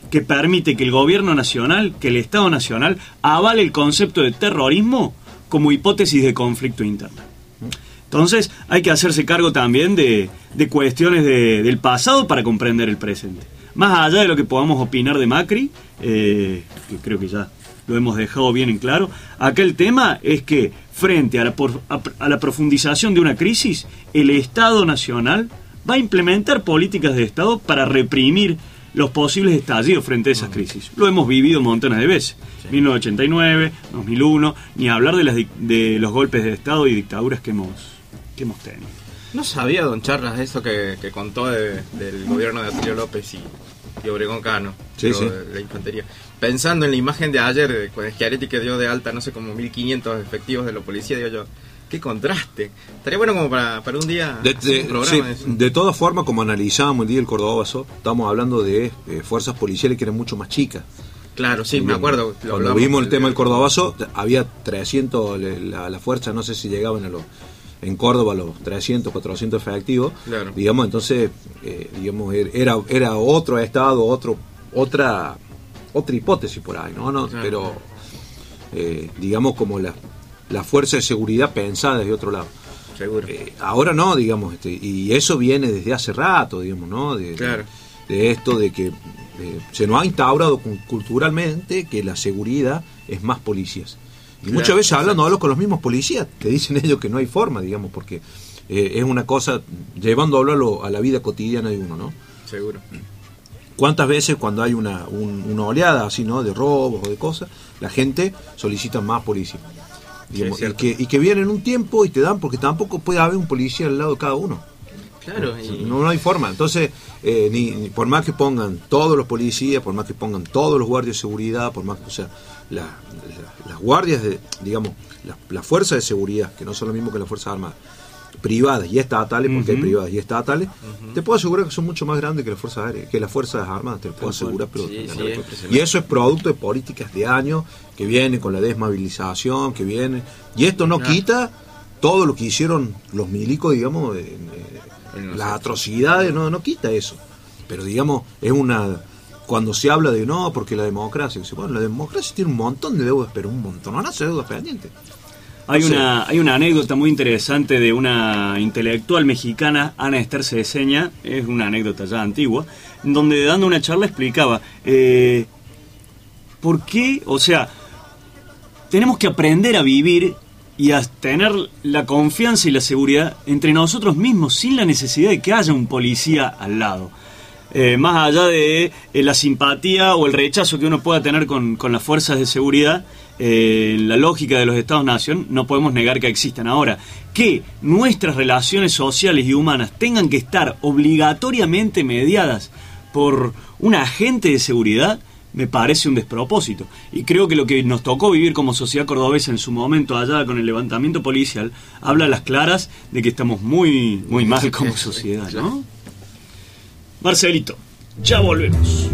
que permite que el gobierno nacional, que el Estado nacional, avale el concepto de terrorismo como hipótesis de conflicto interno. Entonces hay que hacerse cargo también de, de cuestiones de, del pasado para comprender el presente. Más allá de lo que podamos opinar de Macri, eh, que creo que ya lo hemos dejado bien en claro, acá el tema es que frente a la, por, a, a la profundización de una crisis, el Estado nacional va a implementar políticas de Estado para reprimir los posibles estallidos frente a esas crisis. Lo hemos vivido montones de veces. Sí. mil novecientos ochenta y nueve, dos mil uno, ni hablar de, las, de los golpes de Estado y dictaduras que hemos, que hemos tenido. No sabía, don Charlas, eso que, que contó de, del gobierno de Atilio López y, y Obregón Cano, sí, sí. de la infantería. Pensando en la imagen de ayer, con Schiaretti que dio de alta, no sé, como mil quinientos efectivos de la policía, digo yo, qué contraste. Estaría bueno como para, para un día de, de, un programa. Sí, de todas formas, como analizábamos el día del Cordobazo, estamos hablando de eh, fuerzas policiales que eran mucho más chicas. Claro, sí, me acuerdo. Cuando vimos el tema del Cordobazo, había trescientos, la, la fuerza, no sé si llegaban a los, en Córdoba, los trescientos, cuatrocientos efectivos. Claro. Digamos, entonces, eh, digamos, era, era otro estado, otro, otra, otra hipótesis por ahí, ¿no? no claro. Pero, eh, digamos, como la, la fuerza de seguridad pensada desde otro lado. Seguro. Eh, ahora no, digamos, este, y eso viene desde hace rato, digamos, ¿no? De, claro. de, de esto de que eh, se nos ha instaurado culturalmente que la seguridad es más policías. Y claro, muchas veces hablando, hablo con los mismos policías, te dicen ellos que no hay forma, digamos, porque eh, es una cosa, llevándolo a, lo, a la vida cotidiana de uno, ¿no? Seguro. ¿Cuántas veces cuando hay una, un, una oleada así, ¿no? De robos o de cosas, la gente solicita más policía? Digamos, sí, y, que, y que vienen un tiempo y te dan, porque tampoco puede haber un policía al lado de cada uno. Claro, y... no, no hay forma. Entonces, eh, ni, ni por más que pongan todos los policías, por más que pongan todos los guardias de seguridad, por más que, o sea, la, la, las guardias de, digamos, las la fuerzas de seguridad, que no son lo mismo que las fuerzas armadas, privadas y estatales, porque uh-huh. hay privadas y estatales, uh-huh. te puedo asegurar que son mucho más grandes que las fuerzas aéreas, que las fuerzas armadas, te lo puedo asegurar. Pero sí, sí, y eso es producto de políticas de años que vienen con la desmovilización, que vienen, y esto no, no. quita todo lo que hicieron los milicos, digamos, en, en, las atrocidades, no, no quita eso, pero digamos, es una, cuando se habla de no, porque la democracia, bueno, la democracia tiene un montón de deudas, pero un montón, no hace deudas pendientes. Hay una, hay una anécdota muy interesante de una intelectual mexicana, Ana Esther Ceseña, es una anécdota ya antigua, donde dando una charla explicaba eh, por qué, o sea, tenemos que aprender a vivir y a tener la confianza y la seguridad entre nosotros mismos sin la necesidad de que haya un policía al lado. Eh, más allá de eh, la simpatía o el rechazo que uno pueda tener con, con las fuerzas de seguridad, eh, la lógica de los Estados-nación, no podemos negar que existan. Ahora, que nuestras relaciones sociales y humanas tengan que estar obligatoriamente mediadas por un agente de seguridad, me parece un despropósito. Y creo que lo que nos tocó vivir como sociedad cordobesa en su momento allá con el levantamiento policial, habla a las claras de que estamos muy, muy mal como sociedad, ¿no? Marcelito, ya volvemos.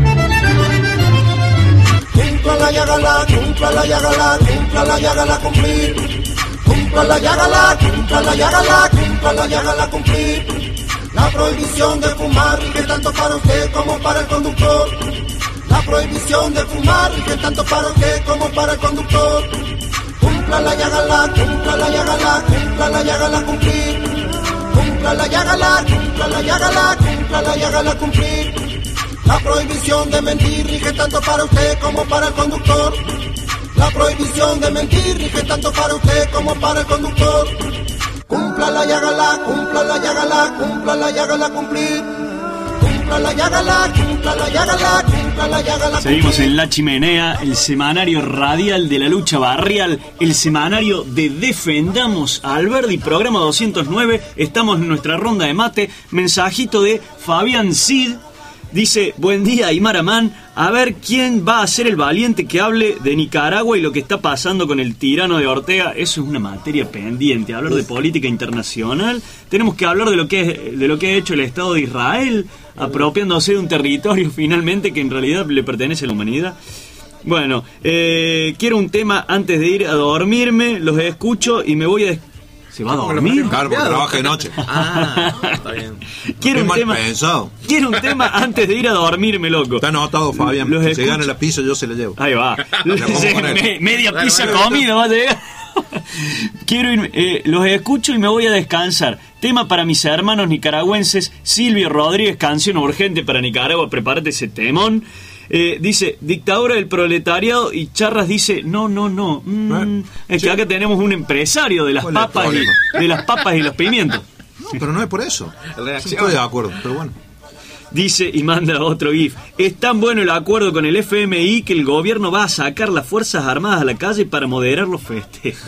Cumpla la yagala, cumpla la yagala, cumpla la yagala cumplir. Cumpla la yagala, cumpla la yagala, cumpla la yagala cumplir. La prohibición de fumar, que tanto para usted como para el conductor. La prohibición de fumar, que tanto para usted como para el conductor. Cumpla la yagala, cumpla la yagala, cumpla la yagala cumplir. Cumpla la yagala, cumpla la yagala, cumpla la yagala cumplir. La prohibición de mentir rige tanto para usted como para el conductor. La prohibición de mentir rige tanto para usted como para el conductor. Cumpla la yagala, cumpla la yagala, cumpla la yagala cumplir. Cumpla la yagala, cumpla la yagala, cumpla la yagala cumplir. Seguimos en La Chimenea, el semanario radial de la lucha barrial, el semanario de Defendamos a Alberdi, programa doscientos nueve. Estamos en nuestra ronda de mate. Mensajito de Fabián Cid. Dice, buen día Aymara Man, a ver quién va a ser el valiente que hable de Nicaragua y lo que está pasando con el tirano de Ortega. Eso es una materia pendiente, hablar de política internacional. Tenemos que hablar de lo que es, de lo que ha hecho el Estado de Israel, apropiándose de un territorio finalmente que en realidad le pertenece a la humanidad. Bueno, eh, quiero un tema antes de ir a dormirme, los escucho y me voy a ¿Se va a dormir? Claro, porque trabaja de noche. Ah, está bien. Quiero un, mal tema, pensado. quiero un tema antes de ir a dormirme, loco. Está anotado, Fabián. Los Si escucho. se gana la pizza, yo se la llevo. Ahí va. Me- media Bueno, pizza bueno, comida va a llegar. Quiero ir, eh, los escucho y me voy a descansar. Tema para mis hermanos nicaragüenses. Silvio Rodríguez, canción urgente para Nicaragua. Prepárate ese temón. Eh, dice, dictadura del proletariado, y Charras dice, no, no, no. Mm, ¿Eh? es que Sí. acá tenemos un empresario de las ¿Cuál es el papas problema? y, de las papas y los pimientos. No, pero no es por eso. Reacción. Estoy de acuerdo, pero bueno. Dice y manda otro GIF. Es tan bueno el acuerdo con el F M I que el gobierno va a sacar las Fuerzas Armadas a la calle para moderar los festejos.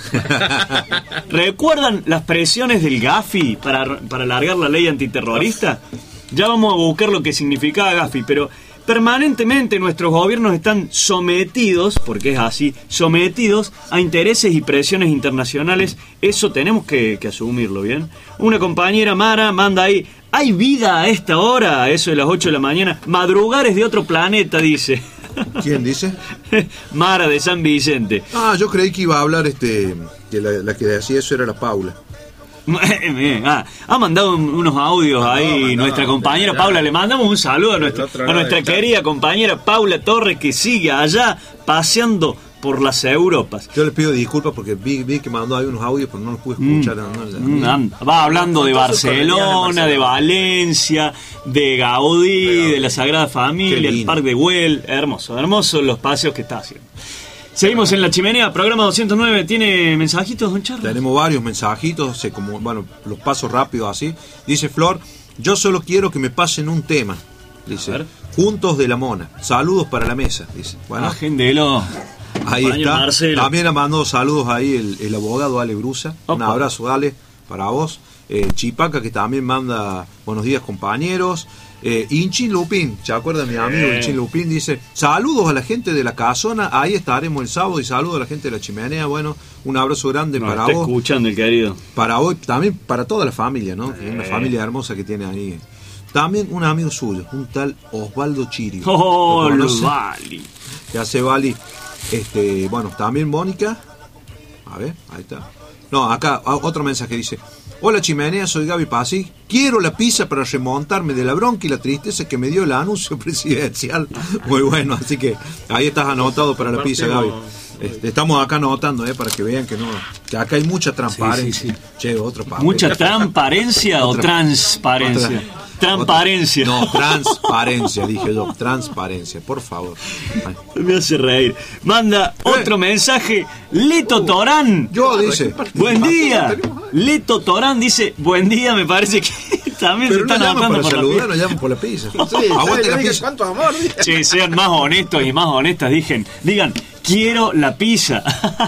¿Recuerdan las presiones del Gafi para, para alargar la ley antiterrorista? Ya vamos a buscar lo que significaba Gafi, pero permanentemente nuestros gobiernos están sometidos, porque es así, sometidos a intereses y presiones internacionales. Eso tenemos que, que asumirlo, ¿bien? Una compañera, Mara, manda ahí, ¿hay vida a esta hora? Eso de las ocho de la mañana. Madrugar es de otro planeta, dice. ¿Quién dice? Mara de San Vicente. Ah, yo creí que iba a hablar este que la, la que decía eso era la Paula. Bien, ah, ha mandado un- unos audios ahí mandó, nuestra mandó, compañera ya. Paula. Le mandamos un saludo a nuestra, otro a lado nuestra del chat. querida compañera Paula Torres, que sigue allá paseando por las Europas. Yo le pido disculpas porque vi, vi que mandó ahí unos audios, pero no los pude escuchar. no, no, Mm, anda. Va hablando de Contó sus Barcelona, colonias de en Valencia, de Gaudí, de la Sagrada Qué Familia, el lindo. Parque de Güell. Hermoso, hermosos los paseos que está haciendo. Seguimos en La Chimenea, programa doscientos nueve. ¿Tiene mensajitos, don Charles? Tenemos varios mensajitos, sé como, bueno, los paso rápido así. Dice Flor, yo solo quiero que me pasen un tema. Dice, A ver. Juntos de la Mona. Saludos para la mesa. Dice, bueno, Agendelo. ahí compañero está. Marcelo. También ha mandado saludos ahí el, el abogado Ale Brusa. Un Opa. abrazo, Ale, para vos. Eh, Chipaca, que también manda buenos días, compañeros. Eh, Inchin Lupín, ¿se acuerda mi amigo Eh. Inchin Lupín? Dice, saludos a la gente de la casona, ahí estaremos el sábado, y saludos a la gente de la Chimenea. Bueno, un abrazo grande Nos para está vos. escuchando el querido. Para hoy, también para toda la familia, ¿no? Una familia hermosa que tiene ahí. También un amigo suyo, un tal Osvaldo Chirio. Oh, ¿Lo lo conoce? vale. Que hace Bali. Este, bueno, también Mónica. A ver, ahí está. No, acá a- otro mensaje dice: hola Chimenea, soy Gaby Pasi. Quiero la pizza para remontarme de la bronca y la tristeza que me dio el anuncio presidencial. Muy bueno, así que ahí estás anotado para la pizza, Gaby. Este, estamos acá anotando, eh, para que vean que no, que acá hay mucha transparencia. Sí, sí, Che, otro papel. ¿Mucha transparencia o Otra- transparencia? otra- Transparencia. otra- no, transparencia, dije yo. Transparencia, por favor. Ay. Me hace reír. Manda otro mensaje. Leto Torán. Yo, dice. Buen día. Leto Torán dice, buen día, me parece que también Pero se no están llaman anotando para por la saludar, pizza. no llaman por la pizza. Sí, Aguante ¿sabes la qué? pizza. ¿Cuánto amor? Che, sean más honestos y más honestas, digan, digan, quiero la pizza.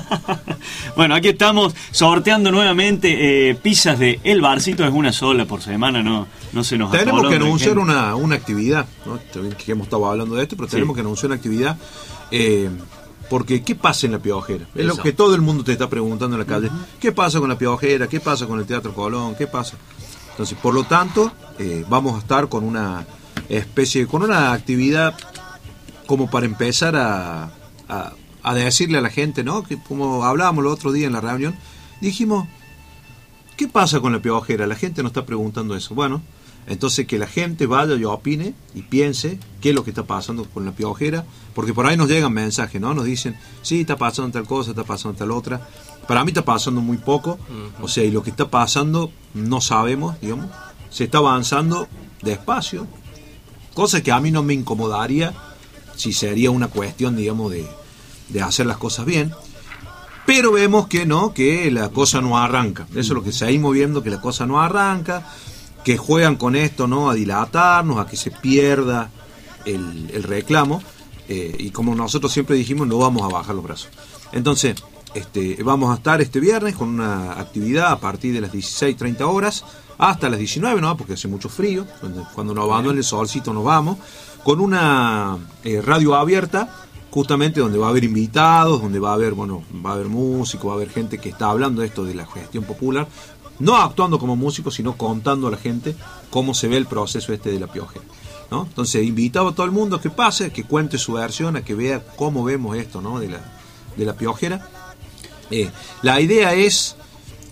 Bueno, aquí estamos sorteando nuevamente eh, pizzas de El Barcito, es una sola por semana, no, no se nos Tenemos que atolonga, anunciar gente. una, una actividad, ¿no? También que hemos estado hablando de esto, pero tenemos Sí. que anunciar una actividad. eh, porque, ¿qué pasa en la Piojera? Es lo Eso. que todo el mundo te está preguntando en la calle. ¿Qué pasa con la Piojera? ¿Qué pasa con el Teatro Colón? ¿Qué pasa? Entonces, por lo tanto, eh, vamos a estar con una especie, con una actividad como para empezar a, a, a decirle a la gente, ¿no? Que como hablábamos el otro día en la reunión, dijimos, ¿qué pasa con la Piojera? La gente nos está preguntando eso. Bueno, entonces que la gente vaya y opine y piense qué es lo que está pasando con la Piojera, porque por ahí nos llegan mensajes, ¿no? Nos dicen, sí, está pasando tal cosa, está pasando tal otra. Para mí está pasando muy poco, o sea, y lo que está pasando no sabemos, digamos. Se está avanzando despacio, cosa que a mí no me incomodaría si sería una cuestión, digamos, de, de hacer las cosas bien. Pero vemos que no, que la cosa no arranca. Eso es lo que seguimos viendo, que la cosa no arranca, que juegan con esto, ¿no? A dilatarnos, a que se pierda el, el reclamo. Eh, y como nosotros siempre dijimos, no vamos a bajar los brazos. Entonces, este, vamos a estar este viernes con una actividad a partir de las dieciséis treinta horas hasta las diecinueve, ¿no? Porque hace mucho frío. Cuando, cuando nos vamos en el solcito nos vamos. Con una eh, radio abierta, justamente donde va a haber invitados, donde va a haber, bueno, va a haber músicos, va a haber gente que está hablando de esto de la gestión popular, no actuando como músicos, sino contando a la gente cómo se ve el proceso este de la Piojera, ¿no? Entonces, invitado a todo el mundo a que pase, que cuente su versión, a que vea cómo vemos esto, ¿no? De la, de la Piojera. Eh, la idea es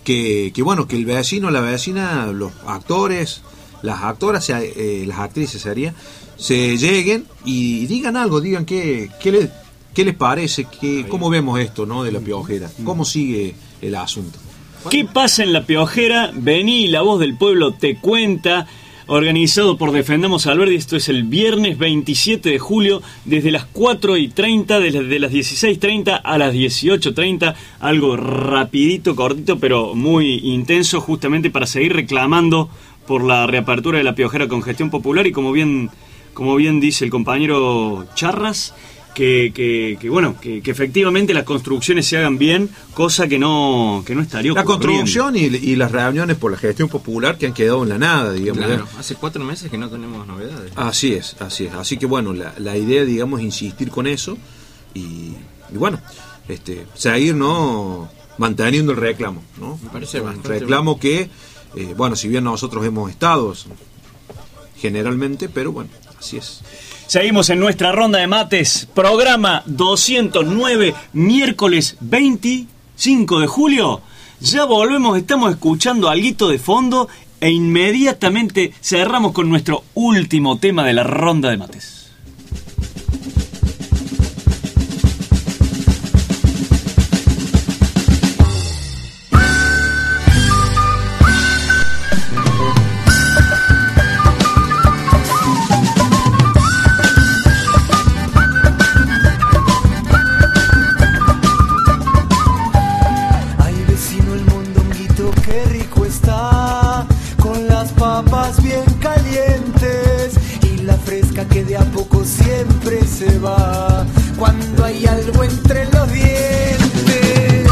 que, que bueno, que el vecino, la vecina, los actores, las actoras, eh, las actrices sería, se lleguen y digan algo, digan qué, qué, le, qué les parece, qué, cómo vemos esto, ¿no? De la piojera, cómo sigue el asunto. ¿Qué pasa en La Piojera? Vení, La Voz del Pueblo te cuenta. Organizado por Defendamos Alberdi. Esto es el viernes veintisiete de julio, desde las cuatro y treinta, desde las dieciséis treinta a las dieciocho treinta. Algo rapidito, cortito, pero muy intenso, justamente para seguir reclamando por la reapertura de La Piojera con gestión popular. Y como bien, como bien dice el compañero Charras, Que, que, que bueno, que, que efectivamente las construcciones se hagan bien, cosa que no, que no estaría ocurriendo. La construcción y, y las reuniones por la gestión popular que han quedado en la nada, digamos. Claro, hace cuatro meses que no tenemos novedades. Así es, así es. Así que bueno, la, la idea, digamos, es insistir con eso y, y bueno, este, seguir, ¿no? Manteniendo el reclamo, ¿no? Me parece un bastante reclamo que, eh, bueno, si bien nosotros hemos estado generalmente, pero bueno, así es. Seguimos en nuestra ronda de mates, programa doscientos nueve, miércoles veinticinco de julio. Ya volvemos, estamos escuchando alguito de fondo e inmediatamente cerramos con nuestro último tema de la ronda de mates. Cuando hay algo entre los dientes.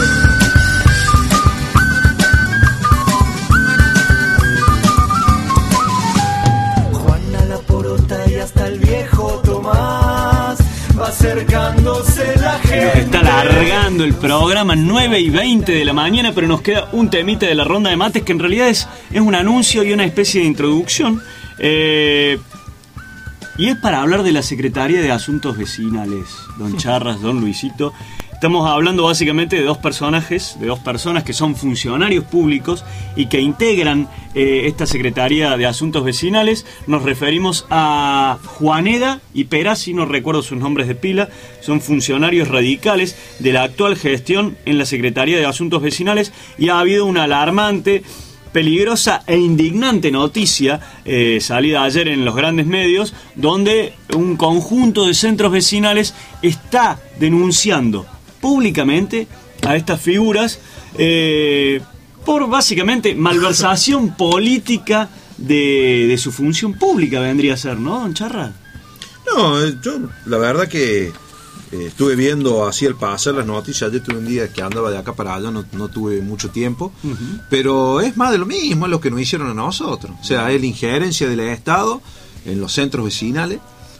Juana la porota y hasta el viejo Tomás va acercándose la gente. Nos está alargando el programa, nueve y veinte de la mañana, pero nos queda un temita de la ronda de mates que en realidad es, es un anuncio y una especie de introducción. Eh... Y es para hablar de la Secretaría de Asuntos Vecinales, don Charras, don Luisito. Estamos hablando básicamente de dos personajes, de dos personas que son funcionarios públicos y que integran eh, esta Secretaría de Asuntos Vecinales. Nos referimos a Juaneda y Perazzi, no recuerdo sus nombres de pila, son funcionarios radicales de la actual gestión en la Secretaría de Asuntos Vecinales y ha habido una alarmante, peligrosa e indignante noticia eh, salida ayer en los grandes medios, donde un conjunto de centros vecinales está denunciando públicamente a estas figuras eh, por básicamente malversación política de, de su función pública, vendría a ser, ¿no, don Charra? No, yo la verdad que Eh, estuve viendo así al pasar las noticias. Ayer tuve un día que andaba de acá para allá, no, no tuve mucho tiempo, uh-huh. Pero es más de lo mismo, es lo que nos hicieron a nosotros. O sea, es la injerencia del Estado en los centros vecinales,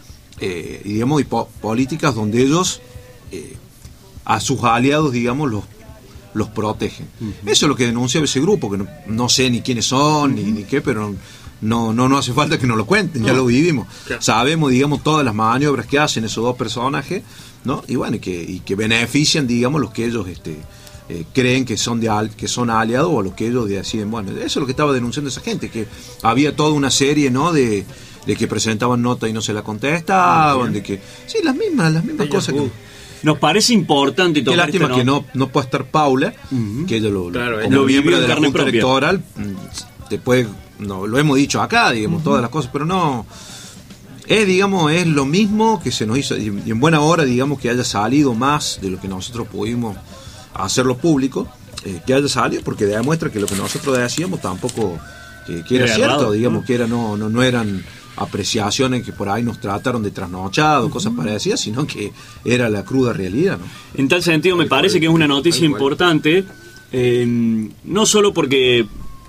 eh, y, digamos, y po- políticas donde ellos eh, a sus aliados, digamos, los los protegen. Uh-huh. Eso es lo que denuncia ese grupo, que no, no sé ni quiénes son, uh-huh. ni, ni qué, pero no, no, no hace falta que nos lo cuenten, no. Ya lo vivimos. Claro. Sabemos, digamos, todas las maniobras que hacen esos dos personajes, ¿no? Y bueno, y que, y que benefician, digamos, los que ellos este, eh, creen que son de al, que son aliados, o los que ellos deciden. Bueno, eso es lo que estaba denunciando esa gente, que había toda una serie, ¿no? De, de que presentaban nota y no se la contestaban, ah, de que sí, las mismas, las mismas cosas que nos parece importante y qué lástima no... que no, no pueda estar Paula, uh-huh. que ella lo, claro, como lo miembro de la Junta propia. Electoral, después no, lo hemos dicho acá, digamos, uh-huh. todas las cosas, pero no es, digamos, es lo mismo que se nos hizo, y en buena hora, digamos, que haya salido más de lo que nosotros pudimos hacerlo público, eh, que haya salido, porque demuestra que lo que nosotros decíamos tampoco que, que era, era cierto, errado, digamos, ¿no? Que era no, no, no eran apreciaciones que por ahí nos trataron de trasnochado, uh-huh. cosas parecidas, sino que era la cruda realidad, ¿no? En tal sentido me parece que es una noticia importante, eh, no solo porque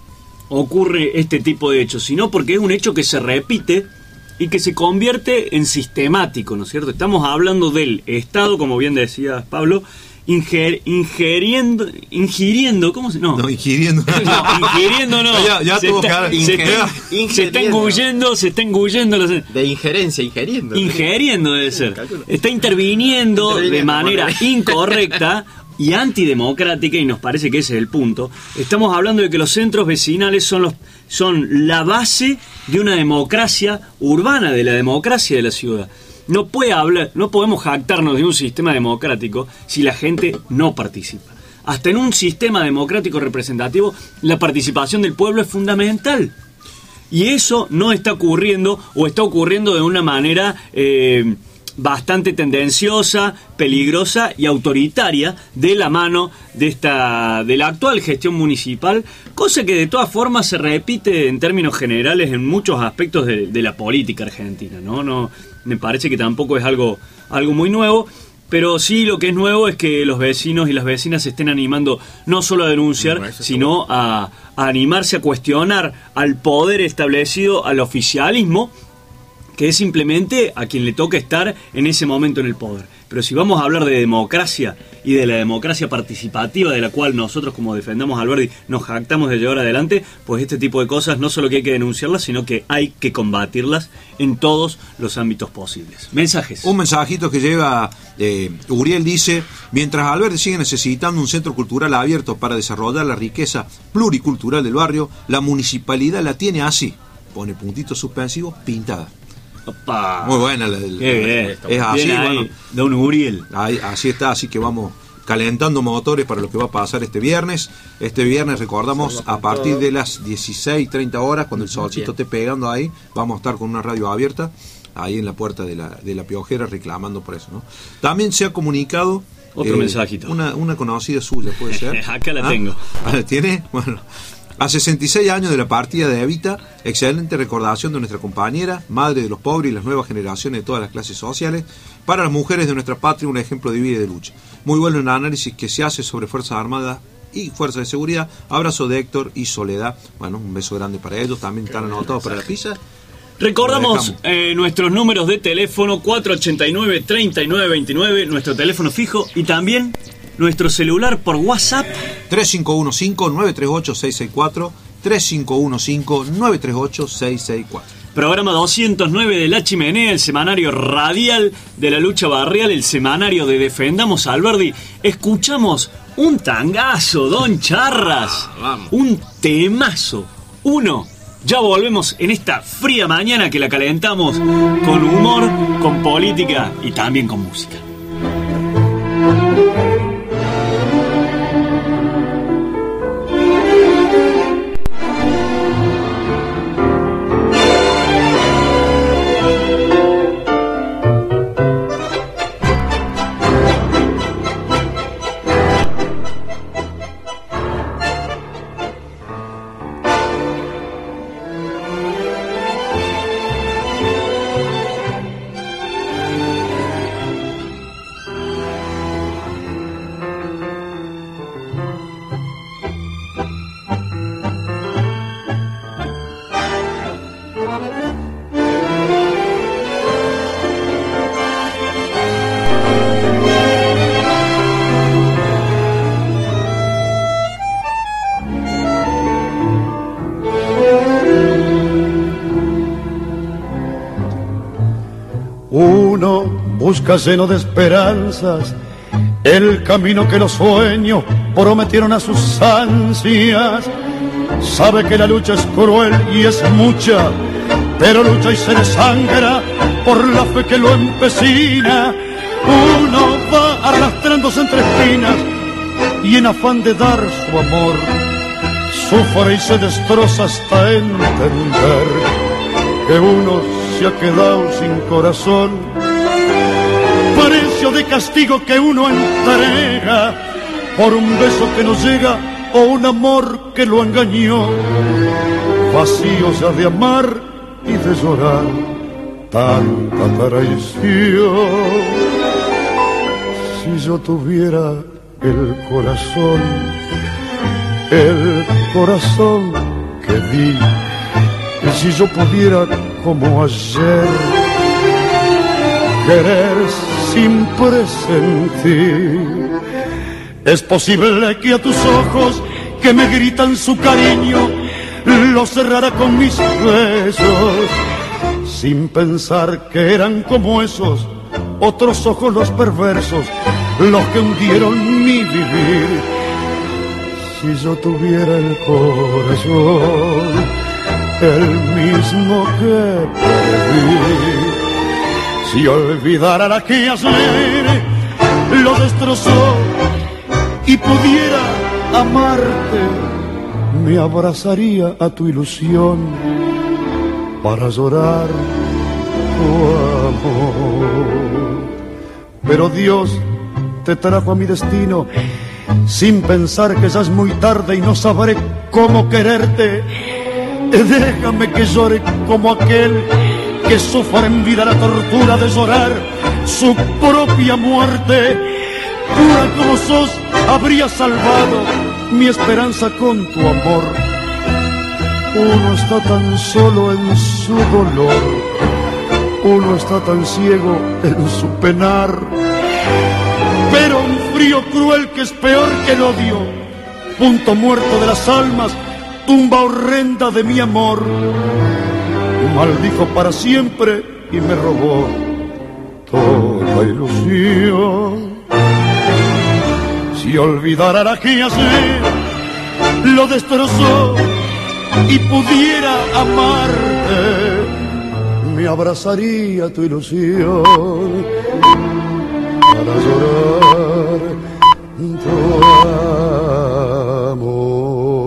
ocurre este tipo de hechos, sino porque es un hecho que se repite y que se convierte en sistemático, ¿no es cierto? Estamos hablando del Estado, como bien decía Pablo, Inger, ingeriendo, ingiriendo, ¿cómo se no? No, ingiriendo. No, ingiriendo no. Ya, ya se, tuvo está, que se, está, se está engullendo, se está engullendo. Los... De injerencia, ingeriendo. Ingeriendo debe ser. Está interviniendo de manera incorrecta y antidemocrática, y nos parece que ese es el punto. Estamos hablando de que los centros vecinales son, los, son la base de una democracia urbana, de la democracia de la ciudad. No puede hablar, no podemos jactarnos de un sistema democrático si la gente no participa. Hasta en un sistema democrático representativo, la participación del pueblo es fundamental. Y eso no está ocurriendo, o está ocurriendo de una manera eh, bastante tendenciosa, peligrosa y autoritaria de la mano de esta de la actual gestión municipal, cosa que de todas formas se repite en términos generales en muchos aspectos de, de la política argentina, ¿no? No, me parece que tampoco es algo, algo muy nuevo. Pero sí, lo que es nuevo es que los vecinos y las vecinas se estén animando no solo a denunciar, no, sino a, a animarse a cuestionar al poder establecido, al oficialismo, que es simplemente a quien le toca estar en ese momento en el poder. Pero si vamos a hablar de democracia y de la democracia participativa de la cual nosotros, como defendamos a Alberdi, nos jactamos de llevar adelante, pues este tipo de cosas no solo que hay que denunciarlas, sino que hay que combatirlas en todos los ámbitos posibles. Mensajes. Un mensajito que lleva eh, Uriel dice: mientras Alberdi sigue necesitando un centro cultural abierto para desarrollar la riqueza pluricultural del barrio, la municipalidad la tiene así, pone puntitos suspensivos, pintada. Opa. Muy buena la del, Qué bien, es así, bien ahí, bueno, don Uriel. Ahí, así está, así que vamos calentando motores para lo que va a pasar este viernes. Este viernes, recordamos, a partir de las dieciséis treinta horas, cuando el solcito esté pegando ahí, vamos a estar con una radio abierta ahí en la puerta de la, de la Piojera reclamando por eso, ¿no? También se ha comunicado otro eh, mensajito. Una, una conocida suya, puede ser. Acá la ¿Ah? tengo. ¿Tiene? Bueno. A sesenta y seis años de la partida de Evita, excelente recordación de nuestra compañera, madre de los pobres y las nuevas generaciones de todas las clases sociales, para las mujeres de nuestra patria un ejemplo de vida y de lucha. Muy bueno el análisis que se hace sobre Fuerzas Armadas y Fuerzas de Seguridad. Abrazo de Héctor y Soledad. Bueno, un beso grande para ellos, también están anotados para la pizza. Recordamos eh, nuestros números de teléfono: cuatro ochenta y nueve, treinta y nueve veintinueve, nuestro teléfono fijo, y también nuestro celular por WhatsApp tres cinco uno cinco, nueve tres ocho, seis seis cuatro, tres cinco uno cinco, nueve tres ocho, seis seis cuatro. Programa doscientos nueve de La Chimenea, el semanario radial de la lucha barrial, el semanario de Defendamos a Alberdi. Escuchamos un tangazo, Don Charras, Vamos. un temazo, uno. Ya volvemos en esta fría mañana que la calentamos con humor, con política y también con música. Busca lleno de esperanzas el camino que los sueños prometieron a sus ansias. Sabe que la lucha es cruel y es mucha, pero lucha y se desangra por la fe que lo empecina. Uno va arrastrándose entre espinas y en afán de dar su amor sufre y se destroza hasta entender que uno se ha quedado sin corazón. Precio de castigo que uno entrega por un beso que no llega o un amor que lo engañó. Vacío ya de amar y de llorar tanta traición. Si yo tuviera el corazón, el corazón que di, y si yo pudiera como ayer querer sin presentir, es posible que a tus ojos que me gritan su cariño los cerrara con mis besos, sin pensar que eran como esos otros ojos los perversos, los que hundieron mi vivir. Si yo tuviera el corazón, el mismo que perdí, si olvidara la que ayer lo destrozó y pudiera amarte, me abrazaría a tu ilusión para llorar tu amor. Pero Dios te trajo a mi destino sin pensar que ya es muy tarde y no sabré cómo quererte. Déjame que llore como aquel que sufre en vida la tortura de llorar su propia muerte. Pura como sos, habría salvado mi esperanza con tu amor. Uno está tan solo en su dolor, uno está tan ciego en su penar. Pero un frío cruel que es peor que el odio, punto muerto de las almas, tumba horrenda de mi amor, maldijo para siempre y me robó toda ilusión. Si olvidara la que ayer lo destrozó y pudiera amarte, me abrazaría tu ilusión para llorar tu amor.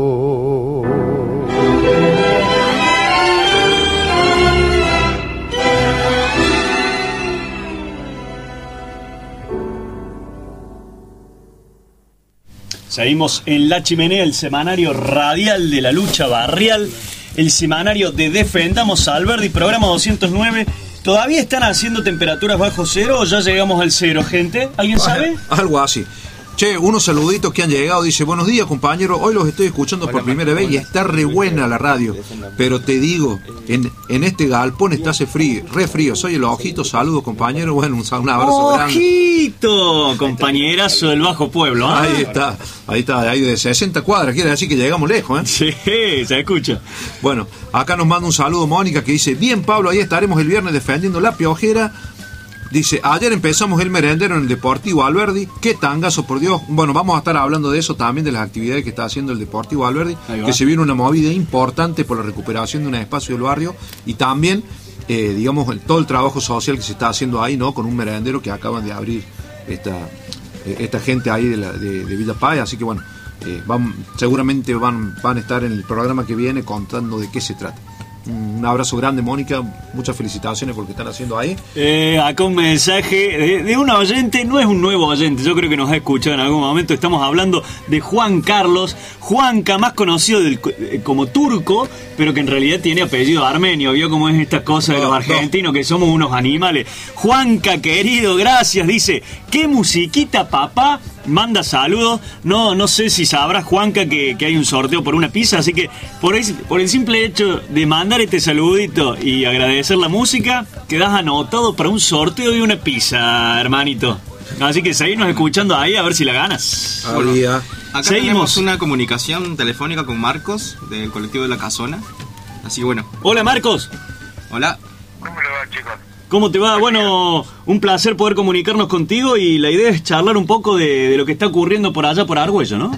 Seguimos en La Chimenea, el semanario radial de la lucha barrial, el semanario de Defendamos a Alberdi, programa doscientos nueve. ¿Todavía están haciendo temperaturas bajo cero o ya llegamos al cero, gente? ¿Alguien sabe? Algo así. Che, unos saluditos que han llegado. Dice, buenos días, compañero. Hoy los estoy escuchando por primera vez y está re buena la radio. Pero te digo, en, en este galpón está hace frío, re frío. Soy el Ojito, saludos, compañero. Bueno, un, un abrazo grande. ¡Ojito! Compañerazo del Bajo Pueblo. ¿eh? Ahí está, ahí está, ahí de sesenta cuadras. Quiere decir que llegamos lejos, ¿eh? Sí, se escucha. Bueno, acá nos manda un saludo Mónica que dice, bien, Pablo, ahí estaremos el viernes defendiendo la piojera. Dice, ayer empezamos el merendero en el Deportivo Alberdi. Qué tangazo, por Dios. Bueno, vamos a estar hablando de eso también, de las actividades que está haciendo el Deportivo Alberdi, que se viene una movida importante por la recuperación de un espacio del barrio y también, eh, digamos, el, todo el trabajo social que se está haciendo ahí, ¿no? Con un merendero que acaban de abrir esta, esta gente ahí de, la, de, de Villa Paya. Así que bueno, eh, van, seguramente van, van a estar en el programa que viene contando de qué se trata. Un abrazo grande, Mónica, muchas felicitaciones por lo que están haciendo ahí. Eh, acá un mensaje de, de un oyente, no es un nuevo oyente, yo creo que nos ha escuchado en algún momento. Estamos hablando de Juan Carlos, Juanca, más conocido del, como Turco, pero que en realidad tiene apellido armenio. ¿Vio cómo es esta cosa de los argentinos, que somos unos animales? Juanca, querido, gracias. Dice, ¿qué musiquita, papá? Manda saludos. No, no sé si sabrás, Juanca, que, que hay un sorteo por una pizza, así que por el, por el simple hecho de mandar este saludito y agradecer la música, quedás anotado para un sorteo de una pizza, hermanito. Así que seguimos escuchando ahí a ver si la ganas. Bueno, acá seguimos. Tenemos una comunicación telefónica con Marcos del colectivo de La Casona. Así que bueno. Hola, Marcos. Hola. ¿Cómo le va, chicos? ¿Cómo te va? Bueno, un placer poder comunicarnos contigo y la idea es charlar un poco de, de lo que está ocurriendo por allá por Argüello, ¿no? De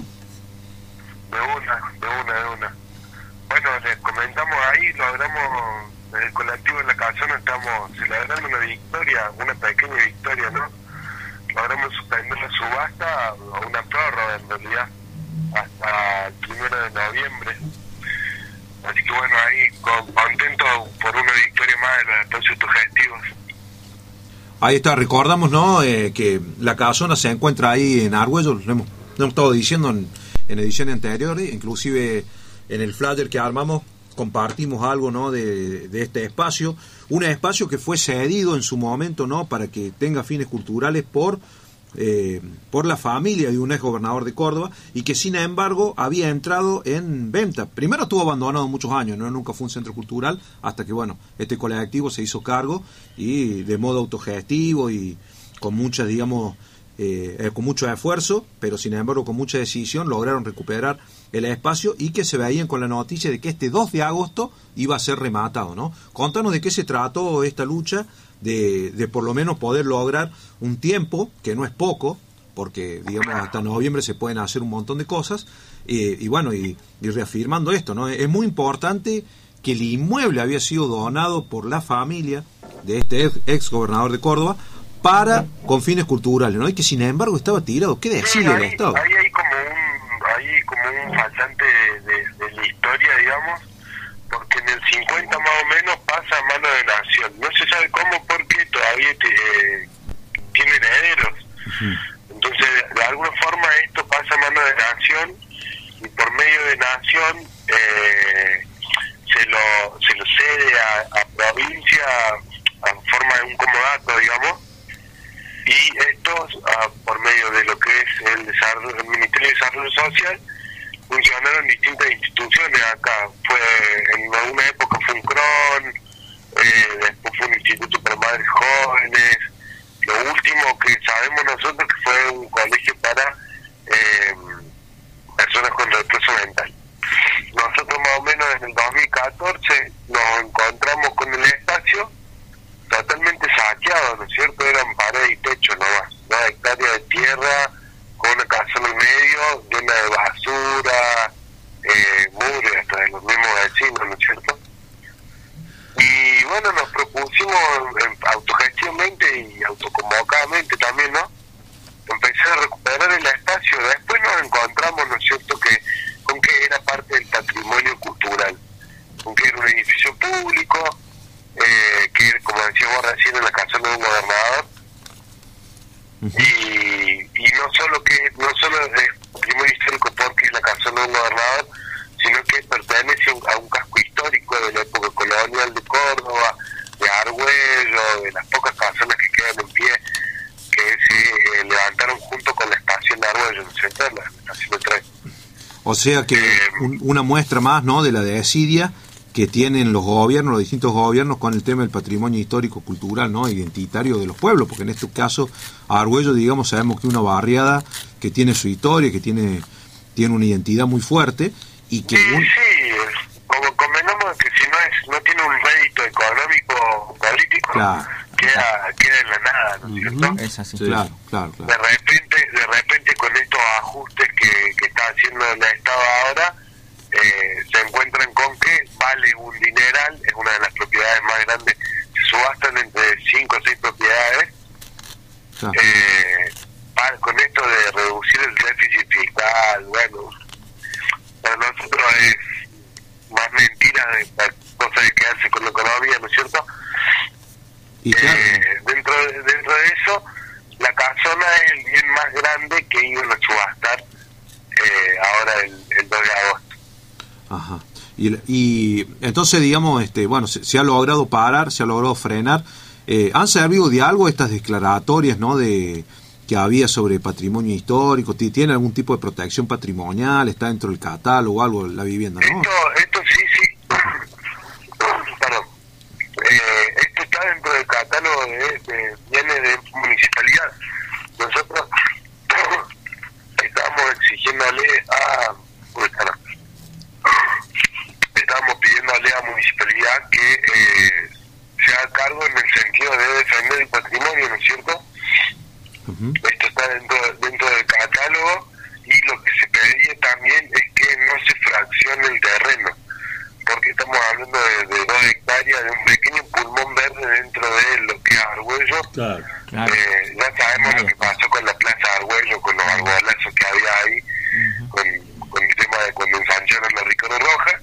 una, de una, de una. Bueno, les comentamos ahí, logramos, en el colectivo de La Casona estamos celebrando una victoria, una pequeña victoria, ¿no? Logramos suspender la subasta, o una prórroga en realidad, hasta el primero de noviembre. Así que bueno, ahí contento por una victoria más de los espacios autogestivos. Ahí está, recordamos, ¿no? Eh, que La Casona se encuentra ahí en Argüello, lo hemos, lo hemos estado diciendo en, en ediciones anteriores, inclusive en el flyer que armamos compartimos algo, ¿no? de, de este espacio, un espacio que fue cedido en su momento, ¿no? Para que tenga fines culturales por Eh, por la familia de un ex gobernador de Córdoba y que sin embargo había entrado en venta. Primero estuvo abandonado muchos años, no nunca fue un centro cultural hasta que bueno, este colectivo se hizo cargo y de modo autogestivo y con mucha, digamos, eh, con mucho esfuerzo, pero sin embargo con mucha decisión lograron recuperar el espacio y que se veían con la noticia de que este dos de agosto iba a ser rematado, ¿no? Contanos de qué se trató esta lucha de, de por lo menos poder lograr un tiempo, que no es poco, porque digamos hasta noviembre se pueden hacer un montón de cosas, eh, y bueno, y, y reafirmando esto, ¿no? Es muy importante que el inmueble había sido donado por la familia de este ex, ex gobernador de Córdoba para con fines culturales, ¿no? Y que sin embargo estaba tirado. ¿Qué decirle al Estado? Ahí hay como un, hay como un faltante de, de, de la historia, digamos, porque en el cincuenta más o menos pasa a mano de Nación. No se sabe cómo, porque todavía te, eh, tiene herederos. Uh-huh. Entonces, de alguna forma esto pasa a mano de Nación, y por medio de Nación eh, se lo se lo cede a, a provincia a forma de un comodato, digamos, y estos, a, por medio de lo que es el, desarrollo, el Ministerio de Desarrollo Social, funcionaron distintas instituciones acá. Fue en alguna época fue un C R O N, eh, después fue un Instituto para Madres Jóvenes, lo último que sabemos nosotros que fue un colegio para eh, personas con retraso mental. Nosotros más o menos en el dos mil catorce nos encontramos con el espacio totalmente saqueado, ¿no es cierto? Eran paredes y techo nomás, una hectárea de tierra con una casa en el medio, llena de basura, eh, mugre hasta de los mismos vecinos, ¿no es cierto? Y bueno, nos propusimos autogestivamente y autoconvocadamente también, ¿no? Empezar a recuperar el espacio. Después nos encontramos, ¿no es cierto?, que con que era parte del patrimonio cultural, con que era un edificio público, eh, que como decíamos recién, en la casa de un gobernador. Uh-huh. y, y no solo que no solo es patrimonio histórico porque es la casa de un gobernador, sino que pertenece a un casco histórico de la época colonial de Córdoba, de Argüello, de las pocas casonas que quedan en pie, que se eh, levantaron junto con la estación de Argüello, ¿no es cierto?, la, la estación de tren. O sea que eh, un, una muestra más, ¿no?, de la desidia que tienen los gobiernos, los distintos gobiernos con el tema del patrimonio histórico, cultural, ¿no?, identitario de los pueblos, porque en este caso Argüello, digamos, sabemos que es una barriada que tiene su historia, que tiene tiene una identidad muy fuerte y que... Sí, un... sí, como convenamos que si no es no tiene un rédito económico político, claro, queda, queda en la nada, ¿no es cierto? Uh-huh. Es así. Sí, claro, claro, claro. De repente, de repente con estos ajustes que, que está haciendo el Estado ahora, eh, se encuentran con que vale un dineral, es una de las propiedades más grandes, se subastan entre cinco o seis propiedades, claro. eh, para, con esto de reducir el déficit fiscal, bueno, para nosotros es más mentira de la cosa de quedarse con la economía, ¿no es cierto? Y claro. eh, dentro, de, dentro de eso, la casona es el bien más grande que iban a subastar eh, ahora el, el dos de agosto. Ajá. Y, y entonces, digamos, este, bueno, se, se ha logrado parar, se ha logrado frenar. Eh, ¿Han servido de algo estas declaratorias, ¿no?, de que había sobre patrimonio histórico? ¿Tiene algún tipo de protección patrimonial? ¿Está dentro del catálogo o algo la vivienda, no? Esto, esto sí, sí. Perdón. Eh, esto está dentro del catálogo de, de bienes de municipalidad. Nosotros estábamos exigiéndole a... Uy, caramba. Estábamos pidiéndole a municipalidad que eh, se haga cargo en el sentido de defender el patrimonio, ¿no es cierto? Uh-huh. Esto está dentro, dentro del catálogo, y lo que se pedía también es que no se fraccione el terreno, porque estamos hablando de, de dos hectáreas, de un pequeño pulmón verde dentro de lo que es Argüello. Claro, claro. Eh, ya sabemos claro. lo que pasó con la Plaza Argüello, con los arbolazos que había ahí, uh-huh. con, con el tema de cuando ensancharon la Ricardo Rojas.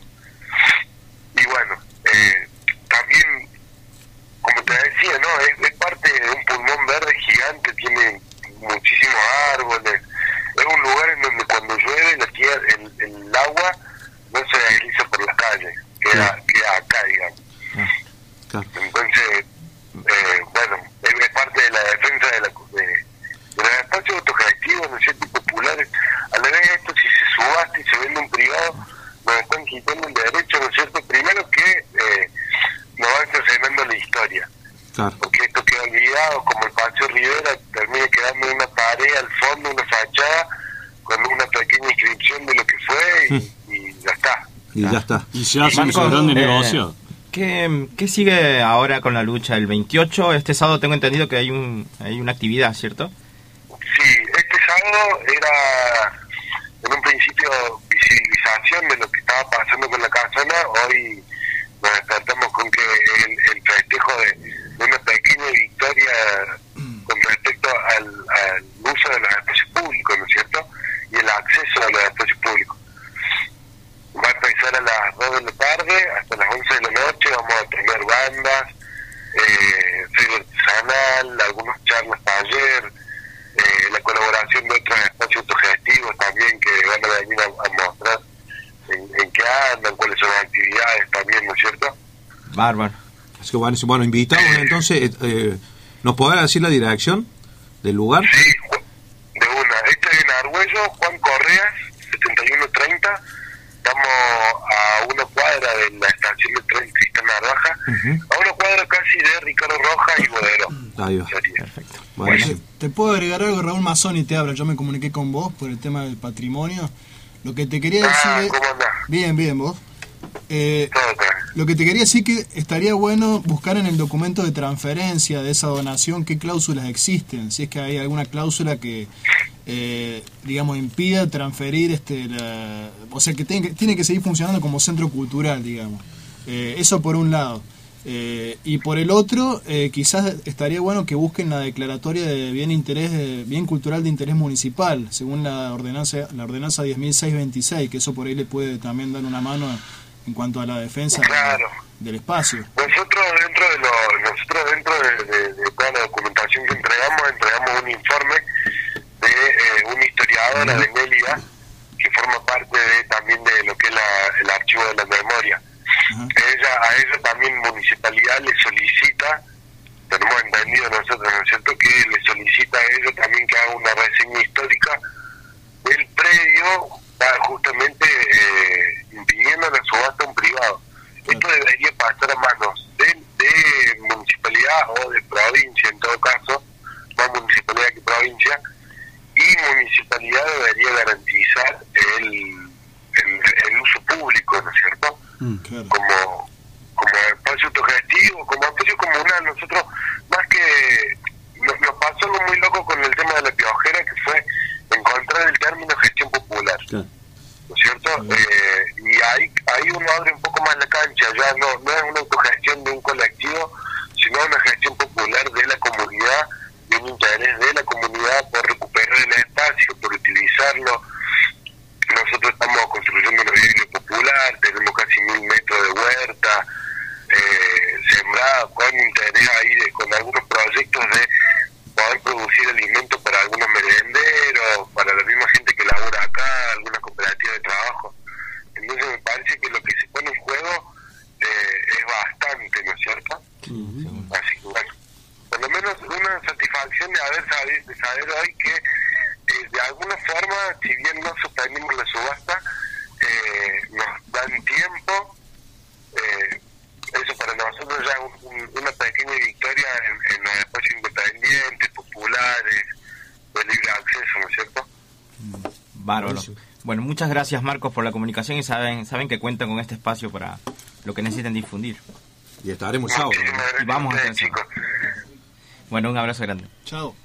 Y bueno, eh, también, como te decía, ¿no? Es, es parte de un pulmón verde gigante, tiene muchísimos árboles. Es un lugar en donde cuando llueve la tierra, el, el agua no se desliza por las calles, queda, sí. queda acá, digamos. Claro. Entonces, eh, bueno, es, es parte de la defensa de, la, de, de los espacios autogestivos, ¿no es cierto?, populares. A la vez esto, si se subasta y se vende un privado, nos están quitando el derecho, ¿no es cierto? Primero que eh, nos van cercenando la historia. Claro. Porque esto queda olvidado, como el Paseo Rivera termina quedando una pared al fondo, una fachada, con una pequeña inscripción de lo que fue, y, mm. y ya está. Y ya está. Y se hace un gran eh, negocio. ¿qué, ¿Qué sigue ahora con la lucha? El veintiocho, este sábado tengo entendido que hay un hay una actividad, ¿cierto? Sí, este sábado todo era, en un principio, visibilización de lo que estaba pasando con la casona. Hoy nos despertamos con que el, el festejo de, de una pequeña victoria con respecto al, al uso de los espacios públicos, ¿no es cierto? Y el acceso a los espacios públicos. Va a empezar a las dos de la tarde hasta las once de la noche. Vamos a tener bandas, eh, feria artesanal, algunas charlas taller, eh, la colaboración de otros espacios autogestivos también que van a venir a, a mostrar en, en qué andan, cuáles son las actividades también, ¿no es cierto? Bárbaro. Así que bueno, bueno invitamos eh, entonces, eh, ¿nos podrá decir la dirección del lugar? Sí, de una. Este es en Argüello, Juan Correas, setenta y uno treinta. Estamos a una cuadra de la estación de tren Cristán Narvaja, uh-huh. a una cuadra casi de Ricardo Roja y Bodero. Adiós. Perfecto. Bueno, te, te puedo agregar algo, Raúl Mazzoni te habla. Yo me comuniqué con vos por el tema del patrimonio. Lo que te quería decir ah, es... ¿Cómo andás? Bien, bien, vos. Eh, lo que te quería decir que estaría bueno buscar en el documento de transferencia de esa donación qué cláusulas existen, si es que hay alguna cláusula que eh, digamos impida transferir este la, o sea que tiene, que tiene que seguir funcionando como centro cultural, digamos. Eh, eso por un lado. Eh, y por el otro, eh, quizás estaría bueno que busquen la declaratoria de bien interés de, bien cultural de interés municipal, según la ordenanza la ordenanza diez mil seiscientos veintiséis, que eso por ahí le puede también dar una mano en cuanto a la defensa claro. de, del espacio. Nosotros dentro de lo, nosotros dentro de, de, de toda la documentación que entregamos, entregamos un informe de eh, una historiadora uh-huh. de Mélida, que forma parte de, también de lo que es la, el archivo de la memoria. Uh-huh. Ella, a ella también municipalidad le solicita, tenemos entendido nosotros, ¿no es cierto?, que le solicita a ella también que haga una reseña histórica del predio, justamente eh, impidiendo la subasta a un privado. Uh-huh. Esto debería pasar a manos de, de municipalidad o de provincia, en todo caso, más municipalidad que provincia, y municipalidad debería garantizar el, el, el uso público, ¿no es cierto? Mm, claro. como como espacio autogestivo, como espacio comunal. Nosotros, más que nos, nos pasó algo muy loco con el tema de la piojera, que fue encontrar el término gestión popular, claro. ¿no es cierto? Mm. Eh, y ahí, ahí uno abre un poco más la cancha, ya no, no es una autogestión de un colectivo, sino una gestión popular de la comunidad, de un interés de la comunidad por recuperar el espacio, por utilizarlo. Nosotros estamos construyendo una vivienda popular, tenemos casi mil metros de huerta, eh, sembrada con interés ahí, de, con algunos proyectos de poder producir alimentos para algunos merenderos, para la misma gente que labora acá, algunas cooperativas de trabajo. Entonces me parece que lo que se pone en juego eh, es bastante, ¿no es cierto? Uh-huh. Así que bueno, por lo menos una satisfacción de haber sabido, de saber hoy que eh, de alguna forma, si bien no suspendimos la subasta, eh, nos dan tiempo. Eh, eso para nosotros ya es un, un, una pequeña victoria en, en los espacios independientes, populares, de libre acceso, ¿no es cierto? Bárbaro. Bueno, muchas gracias, Marcos, por la comunicación, y saben saben que cuentan con este espacio para lo que necesiten difundir. Y estaremos sábado. Y vamos a hacer chicos. Bueno, un abrazo grande. Chao.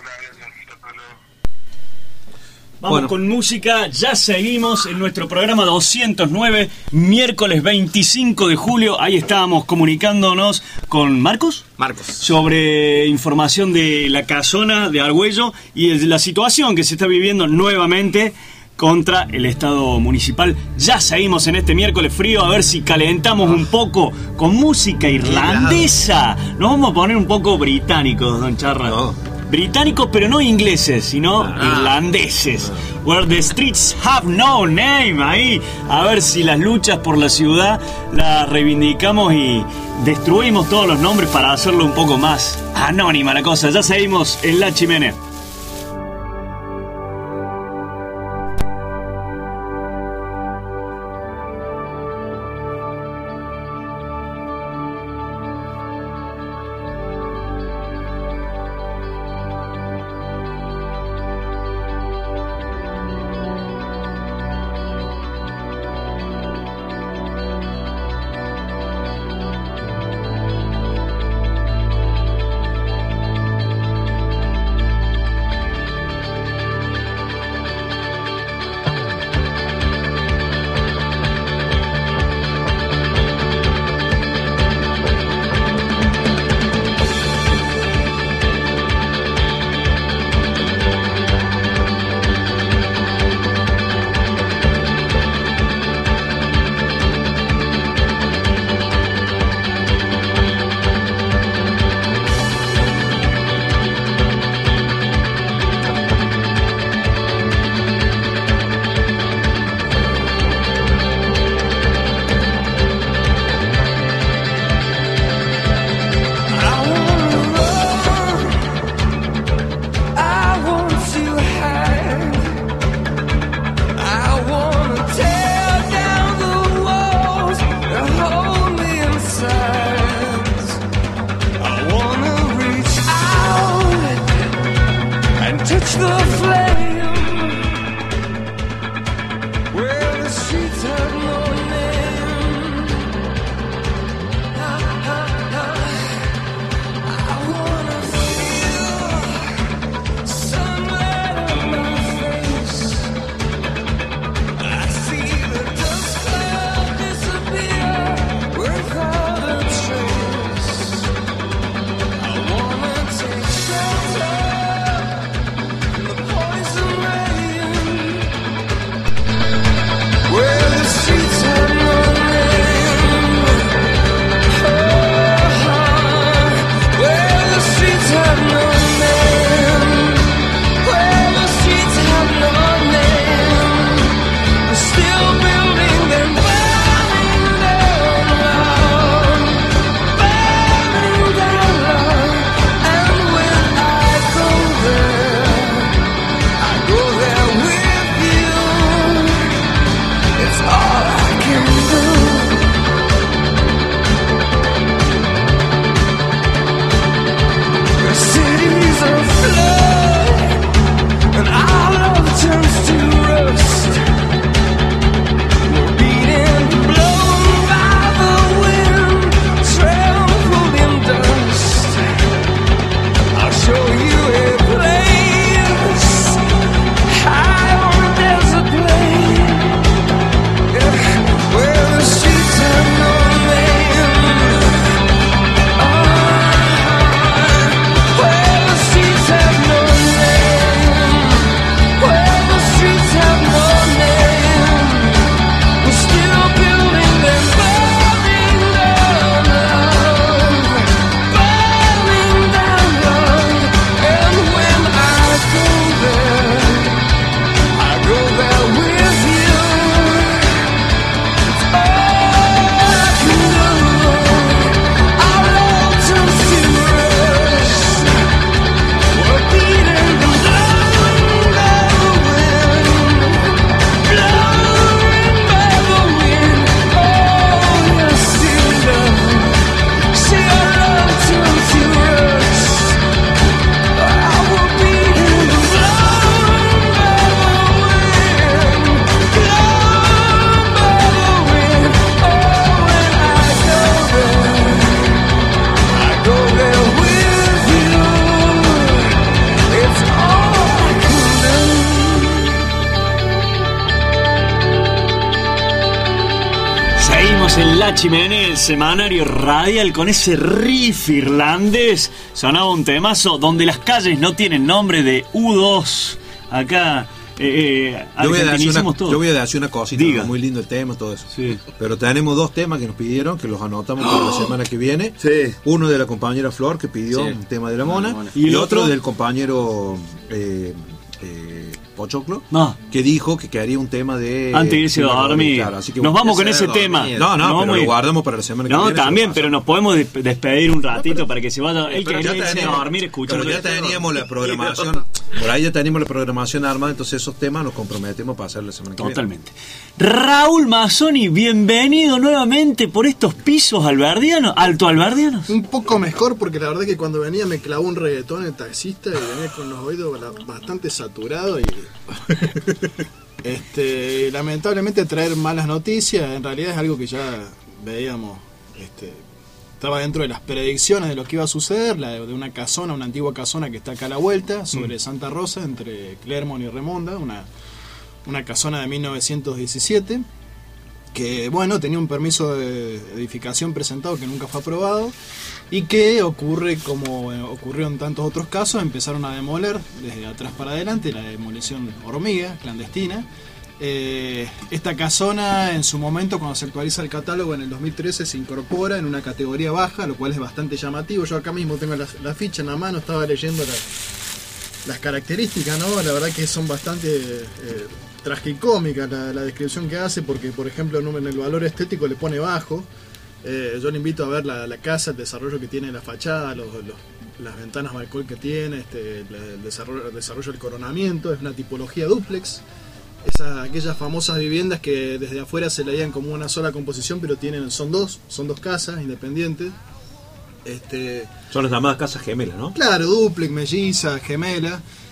Vamos bueno. con música, ya seguimos en nuestro programa doscientos nueve, miércoles veinticinco de julio. Ahí estábamos comunicándonos con Marcos. Marcos. Sobre información de la casona de Argüello y de la situación que se está viviendo nuevamente contra el Estado municipal. Ya seguimos en este miércoles frío, a ver si calentamos un poco con música irlandesa. Nos vamos a poner un poco británicos, don Charra. No. Británicos, pero no ingleses, sino ah, irlandeses. Ah. Where the streets have no name. Ahí, a ver si las luchas por la ciudad las reivindicamos y destruimos todos los nombres para hacerlo un poco más anónima la cosa. Ya seguimos en La Chimenea. En La Chimenea, el semanario radial, con ese riff irlandés, sonaba un temazo donde las calles no tienen nombre de U dos. Acá eh, eh, yo, voy a decir una, todo. yo voy a decir una cosita, Diga. Muy lindo el tema, todo eso. Sí. Pero tenemos dos temas que nos pidieron, que los anotamos para la semana que viene. Sí. Uno de la compañera Flor, que pidió Sí. un tema de la mona, La mona. y, ¿Y el otro otro? del compañero eh, eh, Pochoclo, No. que dijo que quedaría un tema de... Antes de irse a dormir. Claro, así que Nos bueno, vamos con ese ese de tema. dormir. No, no, Nos pero vamos a lo ir. guardamos para la semana que No, viene. también, pero nos podemos des- despedir un ratito para que se vaya. Él Pero quería ya irse a teníamos- dormir escuchando. pero ya teníamos la programación, por ahí ya teníamos la programación armada, entonces esos temas nos comprometemos para hacer la semana que Totalmente. Raúl Mazzoni, bienvenido nuevamente por estos pisos alberdianos, alto alberdianos. Un poco mejor porque la verdad que cuando venía me clavó un reggaetón el taxista y venía con los oídos bastante saturados y este lamentablemente traer malas noticias en realidad es algo que ya veíamos, este, estaba dentro de las predicciones de lo que iba a suceder, la de, de una casona, una antigua casona que está acá a la vuelta, sobre mm. Santa Rosa, entre Clermont y Remonda, una, una casona de mil novecientos diecisiete, que bueno, tenía un permiso de edificación presentado que nunca fue aprobado, y que ocurre como ocurrió en tantos otros casos, empezaron a demoler desde atrás para adelante, la demolición hormiga, clandestina. Eh, esta casona en su momento, cuando se actualiza el catálogo en el dos mil trece, se incorpora en una categoría baja, lo cual es bastante llamativo. Yo acá mismo tengo la, la ficha en la mano, estaba leyendo la, las características, ¿no? La verdad que son bastante eh, tragicómicas la, la descripción que hace, porque por ejemplo en el valor estético le pone bajo. Eh, yo le invito a ver la, la casa, el desarrollo que tiene la fachada, los, los, las ventanas balcón que tiene, este, el, desarrollo, el desarrollo del coronamiento, es una tipología dúplex. Esas, aquellas famosas viviendas que desde afuera se leían como una sola composición, pero tienen, son dos, son dos casas independientes. Este, Son las llamadas casas gemelas, ¿no? Claro, dúplex, melliza, gemela.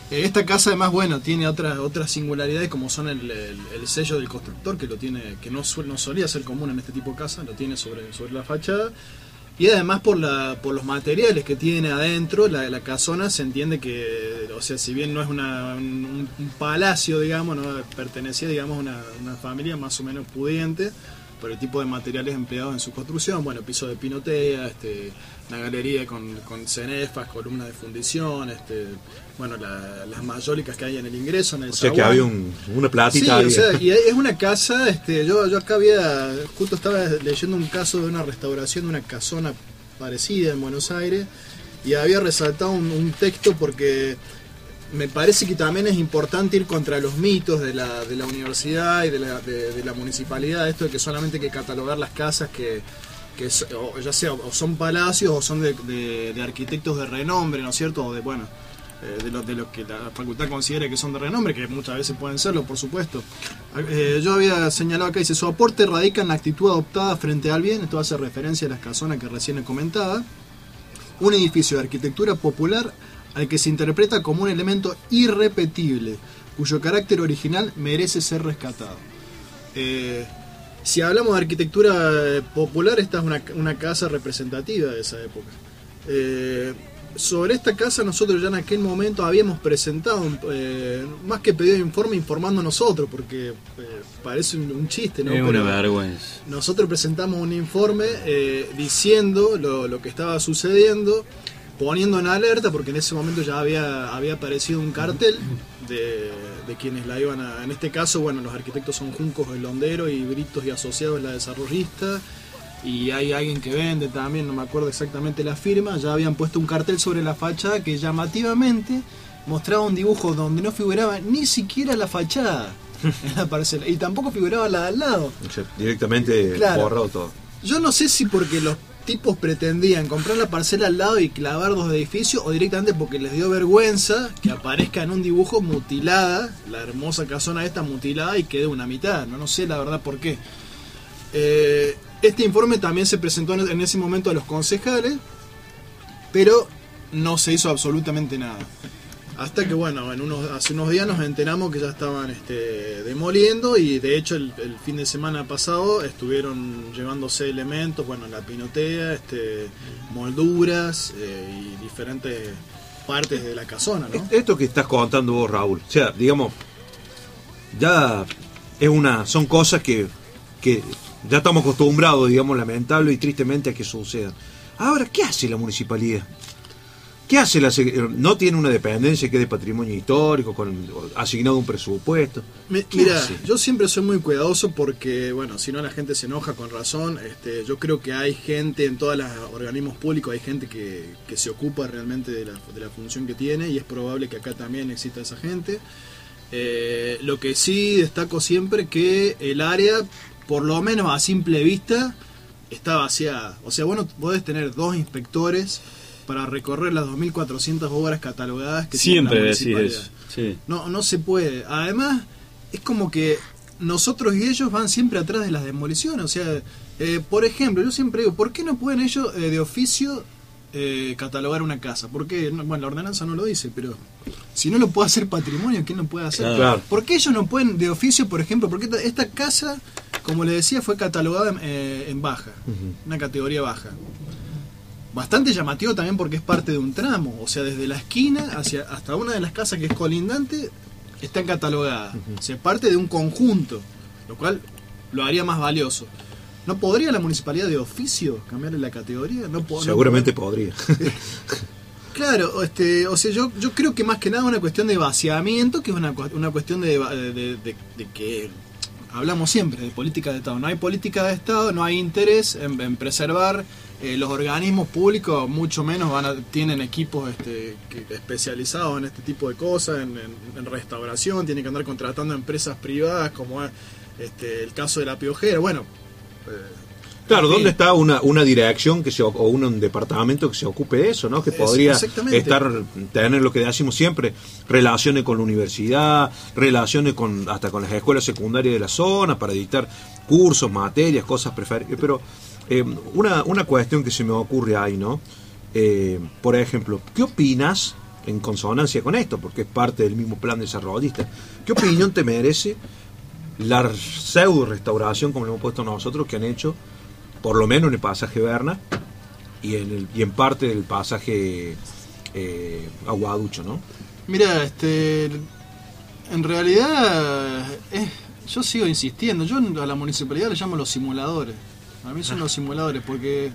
Eh, esta casa además, bueno, tiene otras otras singularidades como son el, el, el sello del constructor, que lo tiene, que no, suel, no solía ser común en este tipo de casa, lo tiene sobre, sobre la fachada. Y además por la por los materiales que tiene adentro, la, la casona se entiende que, o sea, si bien no es una, un, un palacio, digamos, no pertenecía, digamos, a una, una familia más o menos pudiente, por el tipo de materiales empleados en su construcción, bueno, piso de pinotea, este, una galería con, con cenefas, columnas de fundición, este, bueno, la, las mayólicas que hay en el ingreso, en el O sea zaguán. que había un, una platita. Sí, o sea, y es una casa, este, yo, yo acá había, justo estaba leyendo un caso de una restauración de una casona parecida en Buenos Aires, y había resaltado un, un texto porque me parece que también es importante ir contra los mitos de la, de la universidad y de la, de, de la municipalidad, esto de que solamente hay que catalogar las casas que, que o ya sea o son palacios o son de, de, de arquitectos de renombre, ¿no es cierto? O de, bueno, eh, de lo, de lo que la facultad considere que son de renombre, que muchas veces pueden serlo, por supuesto. Eh, yo había señalado acá, dice, su aporte radica en la actitud adoptada frente al bien, esto hace referencia a las casonas que recién he comentado, un edificio de arquitectura popular al que se interpreta como un elemento irrepetible, cuyo carácter original merece ser rescatado. Eh, si hablamos de arquitectura popular, esta es una, una casa representativa de esa época. Eh, sobre esta casa nosotros ya en aquel momento habíamos presentado, eh, más que pedido de informe, informando nosotros, porque eh, parece un, un chiste, ¿no? Es Pero una vergüenza. nosotros presentamos un informe eh, diciendo lo, lo que estaba sucediendo, poniendo en alerta, porque en ese momento ya había, había aparecido un cartel de, de quienes la iban a... En este caso, bueno, los arquitectos son Juncos el Hondero y Britos y Asociados la desarrollista, y hay alguien que vende también, no me acuerdo exactamente la firma, ya habían puesto un cartel sobre la fachada que llamativamente mostraba un dibujo donde no figuraba ni siquiera la fachada en la parcela, y tampoco figuraba la de al lado. O sea, directamente Claro. borrado todo. Yo no sé si porque los tipos pretendían comprar la parcela al lado y clavar dos edificios, o directamente porque les dio vergüenza que aparezca en un dibujo mutilada, la hermosa casona esta mutilada, y quede una mitad. No, no sé la verdad por qué. Eh, este informe también se presentó en ese momento a los concejales, pero no se hizo absolutamente nada. Hasta que, bueno, en unos, hace unos días nos enteramos que ya estaban este, demoliendo, y de hecho el, el fin de semana pasado estuvieron llevándose elementos, bueno, la pinotea, este, molduras eh, y diferentes partes de la casona, ¿no? Esto que estás contando vos, Raúl, o sea, digamos, ya es una, son cosas que, que ya estamos acostumbrados, digamos, lamentable y tristemente a que sucedan. Ahora, ¿qué hace la municipalidad? ¿Qué hace la No tiene una dependencia que es de patrimonio histórico, con asignado un presupuesto? Me, mira, hace? Yo siempre soy muy cuidadoso porque, bueno, si no la gente se enoja con razón. Este, yo creo que hay gente en todos los organismos públicos, hay gente que, que se ocupa realmente de la, de la función que tiene, y es probable que acá también exista esa gente. Eh, lo que sí destaco siempre que el área, por lo menos a simple vista, está vaciada. O sea, vos no podés tener dos inspectores para recorrer las dos mil cuatrocientas obras catalogadas que siempre tiene la decís municipalidad. eso. Sí. No, no se puede. Además, es como que nosotros y ellos van siempre atrás de las demoliciones. O sea, eh, por ejemplo, yo siempre digo, ¿por qué no pueden ellos eh, de oficio eh, catalogar una casa? Porque, bueno, la ordenanza no lo dice, pero si no lo puede hacer patrimonio, ¿quién lo puede hacer? Claro. ¿Por qué ellos no pueden de oficio, por ejemplo? Porque esta, esta casa, como le decía, fue catalogada en, eh, en baja, uh-huh. una categoría baja. Bastante llamativo también porque es parte de un tramo, o sea, desde la esquina hacia hasta una de las casas que es colindante está catalogada. Uh-huh. Se parte de un conjunto, lo cual lo haría más valioso. ¿No podría la municipalidad de oficio cambiarle la categoría? No po- Seguramente no podría. Claro, este, o sea, yo, yo creo que más que nada es una cuestión de vaciamiento, que es una, una cuestión de, de, de, de, de que hablamos siempre de política de Estado. No hay política de Estado, no hay interés en, en preservar. Eh, los organismos públicos mucho menos van a, tienen equipos este, que, especializados en este tipo de cosas, en, en, en restauración, tienen que andar contratando empresas privadas, como es este, el caso de La Piojera. Bueno, eh, claro, ¿dónde está una, una dirección que se, o un, un departamento que se ocupe de eso, ¿no? Que podría estar, tener lo que decimos siempre, relaciones con la universidad, relaciones con hasta con las escuelas secundarias de la zona, para dictar cursos, materias, cosas preferidas, pero Eh, una, una cuestión que se me ocurre ahí, ¿no? Eh, por ejemplo, ¿qué opinas en consonancia con esto, porque es parte del mismo plan desarrollista. ¿Qué opinión te merece la pseudo restauración, como lo hemos puesto nosotros, que han hecho, por lo menos en el pasaje Berna y en, el, y en parte del pasaje eh, Aguaducho, ¿no? Mira, este, en realidad eh, yo sigo insistiendo. Yo a la municipalidad le llamo los simuladores. A mí son los simuladores porque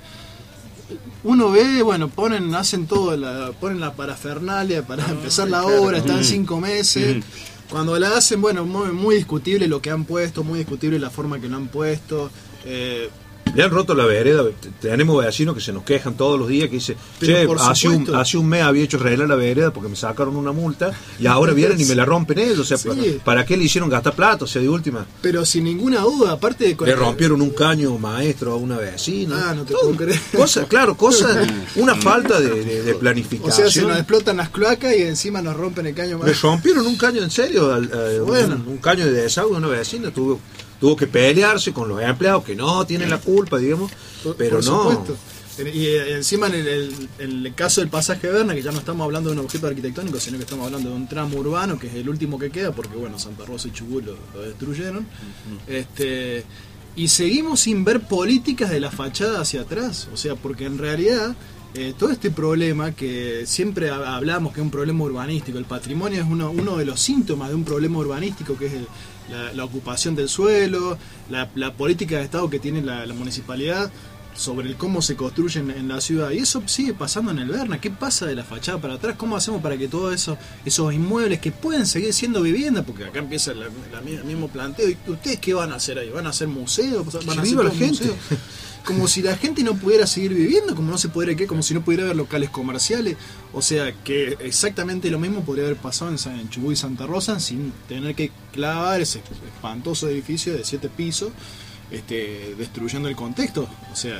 uno ve, bueno, ponen, hacen todo, la, ponen la parafernalia para empezar la obra, están cinco meses. Cuando la hacen, bueno, muy, muy discutible lo que han puesto, muy discutible la forma que lo han puesto. Eh, Le han roto la vereda. Tenemos vecinos que se nos quejan todos los días, que dice, che, hace un, hace un mes había hecho arreglar la vereda porque me sacaron una multa y ahora vienen y me la rompen ellos. O sea, sí. ¿para, ¿para qué le hicieron gastar plata? O sea, de última. Pero sin ninguna duda, aparte de... Le rompieron un caño maestro a una vecina. Ah, no te puedo creer. Cosa, claro, cosa, una falta de, de, de planificación. O sea, se nos explotan las cloacas y encima nos rompen el caño más. Le rompieron un caño en serio, al, a, bueno. un, un caño de desagüe de una vecina. Tuvo... Tuvo que pelearse con los empleados que no tienen la culpa, digamos, pero por no. Supuesto. Y encima en el, el, en el caso del pasaje Berna, que ya no estamos hablando de un objeto arquitectónico, sino que estamos hablando de un tramo urbano, que es el último que queda, porque bueno, Santa Rosa y Chubut lo, lo destruyeron. Uh-huh. este Y seguimos sin ver políticas de la fachada hacia atrás, o sea, porque en realidad... Eh, todo este problema que siempre hablamos que es un problema urbanístico, el patrimonio es uno, uno de los síntomas de un problema urbanístico, que es el, la, la ocupación del suelo, la, la política de Estado que tiene la, la municipalidad sobre el cómo se construyen en la ciudad, y eso sigue pasando en el Berna. ¿Qué pasa de la fachada para atrás? ¿Cómo hacemos para que todos eso, esos inmuebles que pueden seguir siendo vivienda, porque acá empieza la, la, el mismo planteo, ¿y ustedes qué van a hacer ahí? ¿Van a hacer museos? ¿Van a hacer la gente? Museos? Como si la gente no pudiera seguir viviendo, como no se pudiera qué, como si no pudiera haber locales comerciales. O sea, que exactamente lo mismo podría haber pasado en, en Chubut y Santa Rosa sin tener que clavar ese espantoso edificio de siete pisos, este, destruyendo el contexto. O sea,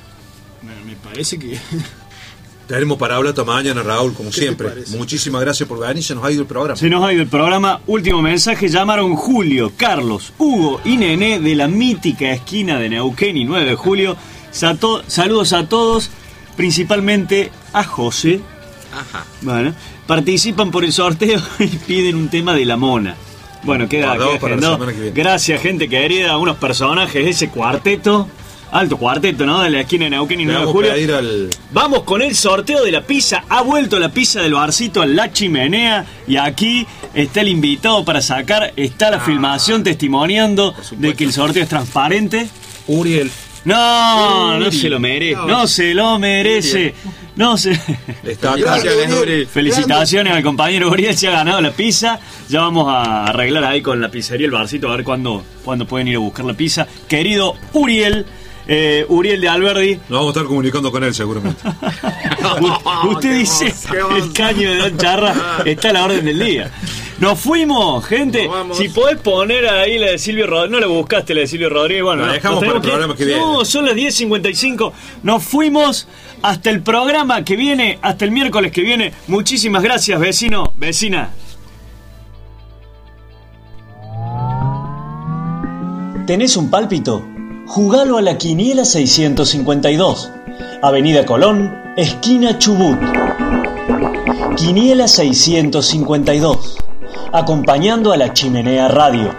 me, me parece que... Tenemos para hablar esta mañana, Raúl, como siempre. Muchísimas gracias por venir. Se nos ha ido el programa. Se nos ha ido el programa. Último mensaje. Llamaron Julio, Carlos, Hugo y Nené de la mítica esquina de Neuquén y nueve de julio. Sato, saludos a todos, principalmente a José. Ajá. Bueno, participan por el sorteo y piden un tema de La Mona. Bueno, queda, queda para la semana que viene. Gracias, gente querida. Unos personajes de ese cuarteto. Alto cuarteto, ¿no? De la esquina de Neuquén y nueve de julio. Al... Vamos con el sorteo de la pizza. Ha vuelto la pizza del barcito a La Chimenea. Y aquí está el invitado para sacar. Está la ah, filmación testimoniando de que el sorteo es transparente. Uriel. No, Uri. no se lo merece. No, no se lo merece. Uriel. No se. Está Gracias, Uriel. Felicitaciones al compañero Uriel. Se ha ganado la pizza. Ya vamos a arreglar ahí con la pizzería el barcito. A ver cuándo, cuándo pueden ir a buscar la pizza. Querido Uriel. Eh, Uriel de Alberdi. Nos vamos a estar comunicando con él seguramente. Usted dice el caño de Don Charra está a la orden del día. Nos fuimos, gente. Nos si podés poner ahí la de Silvio Rodríguez. No la buscaste la de Silvio Rodríguez. Bueno, la dejamos para el programa que, que viene. No, son las diez cincuenta y cinco. Nos fuimos hasta el programa que viene, hasta el miércoles que viene. Muchísimas gracias, vecino, vecina. ¿Tenés un pálpito? Jugalo a la Quiniela seiscientos cincuenta y dos, Avenida Colón, esquina Chubut. Quiniela seiscientos cincuenta y dos, acompañando a La Chimenea Radio.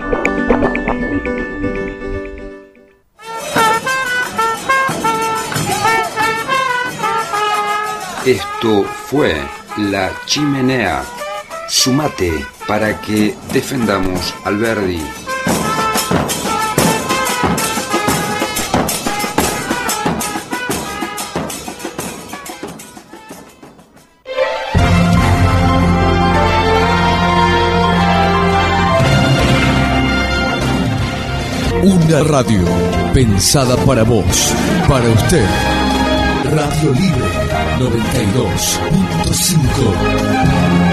Esto fue La Chimenea. Sumate para que defendamos Alberdi. Una radio pensada para vos, para usted. Radio Libre noventa y dos punto cinco.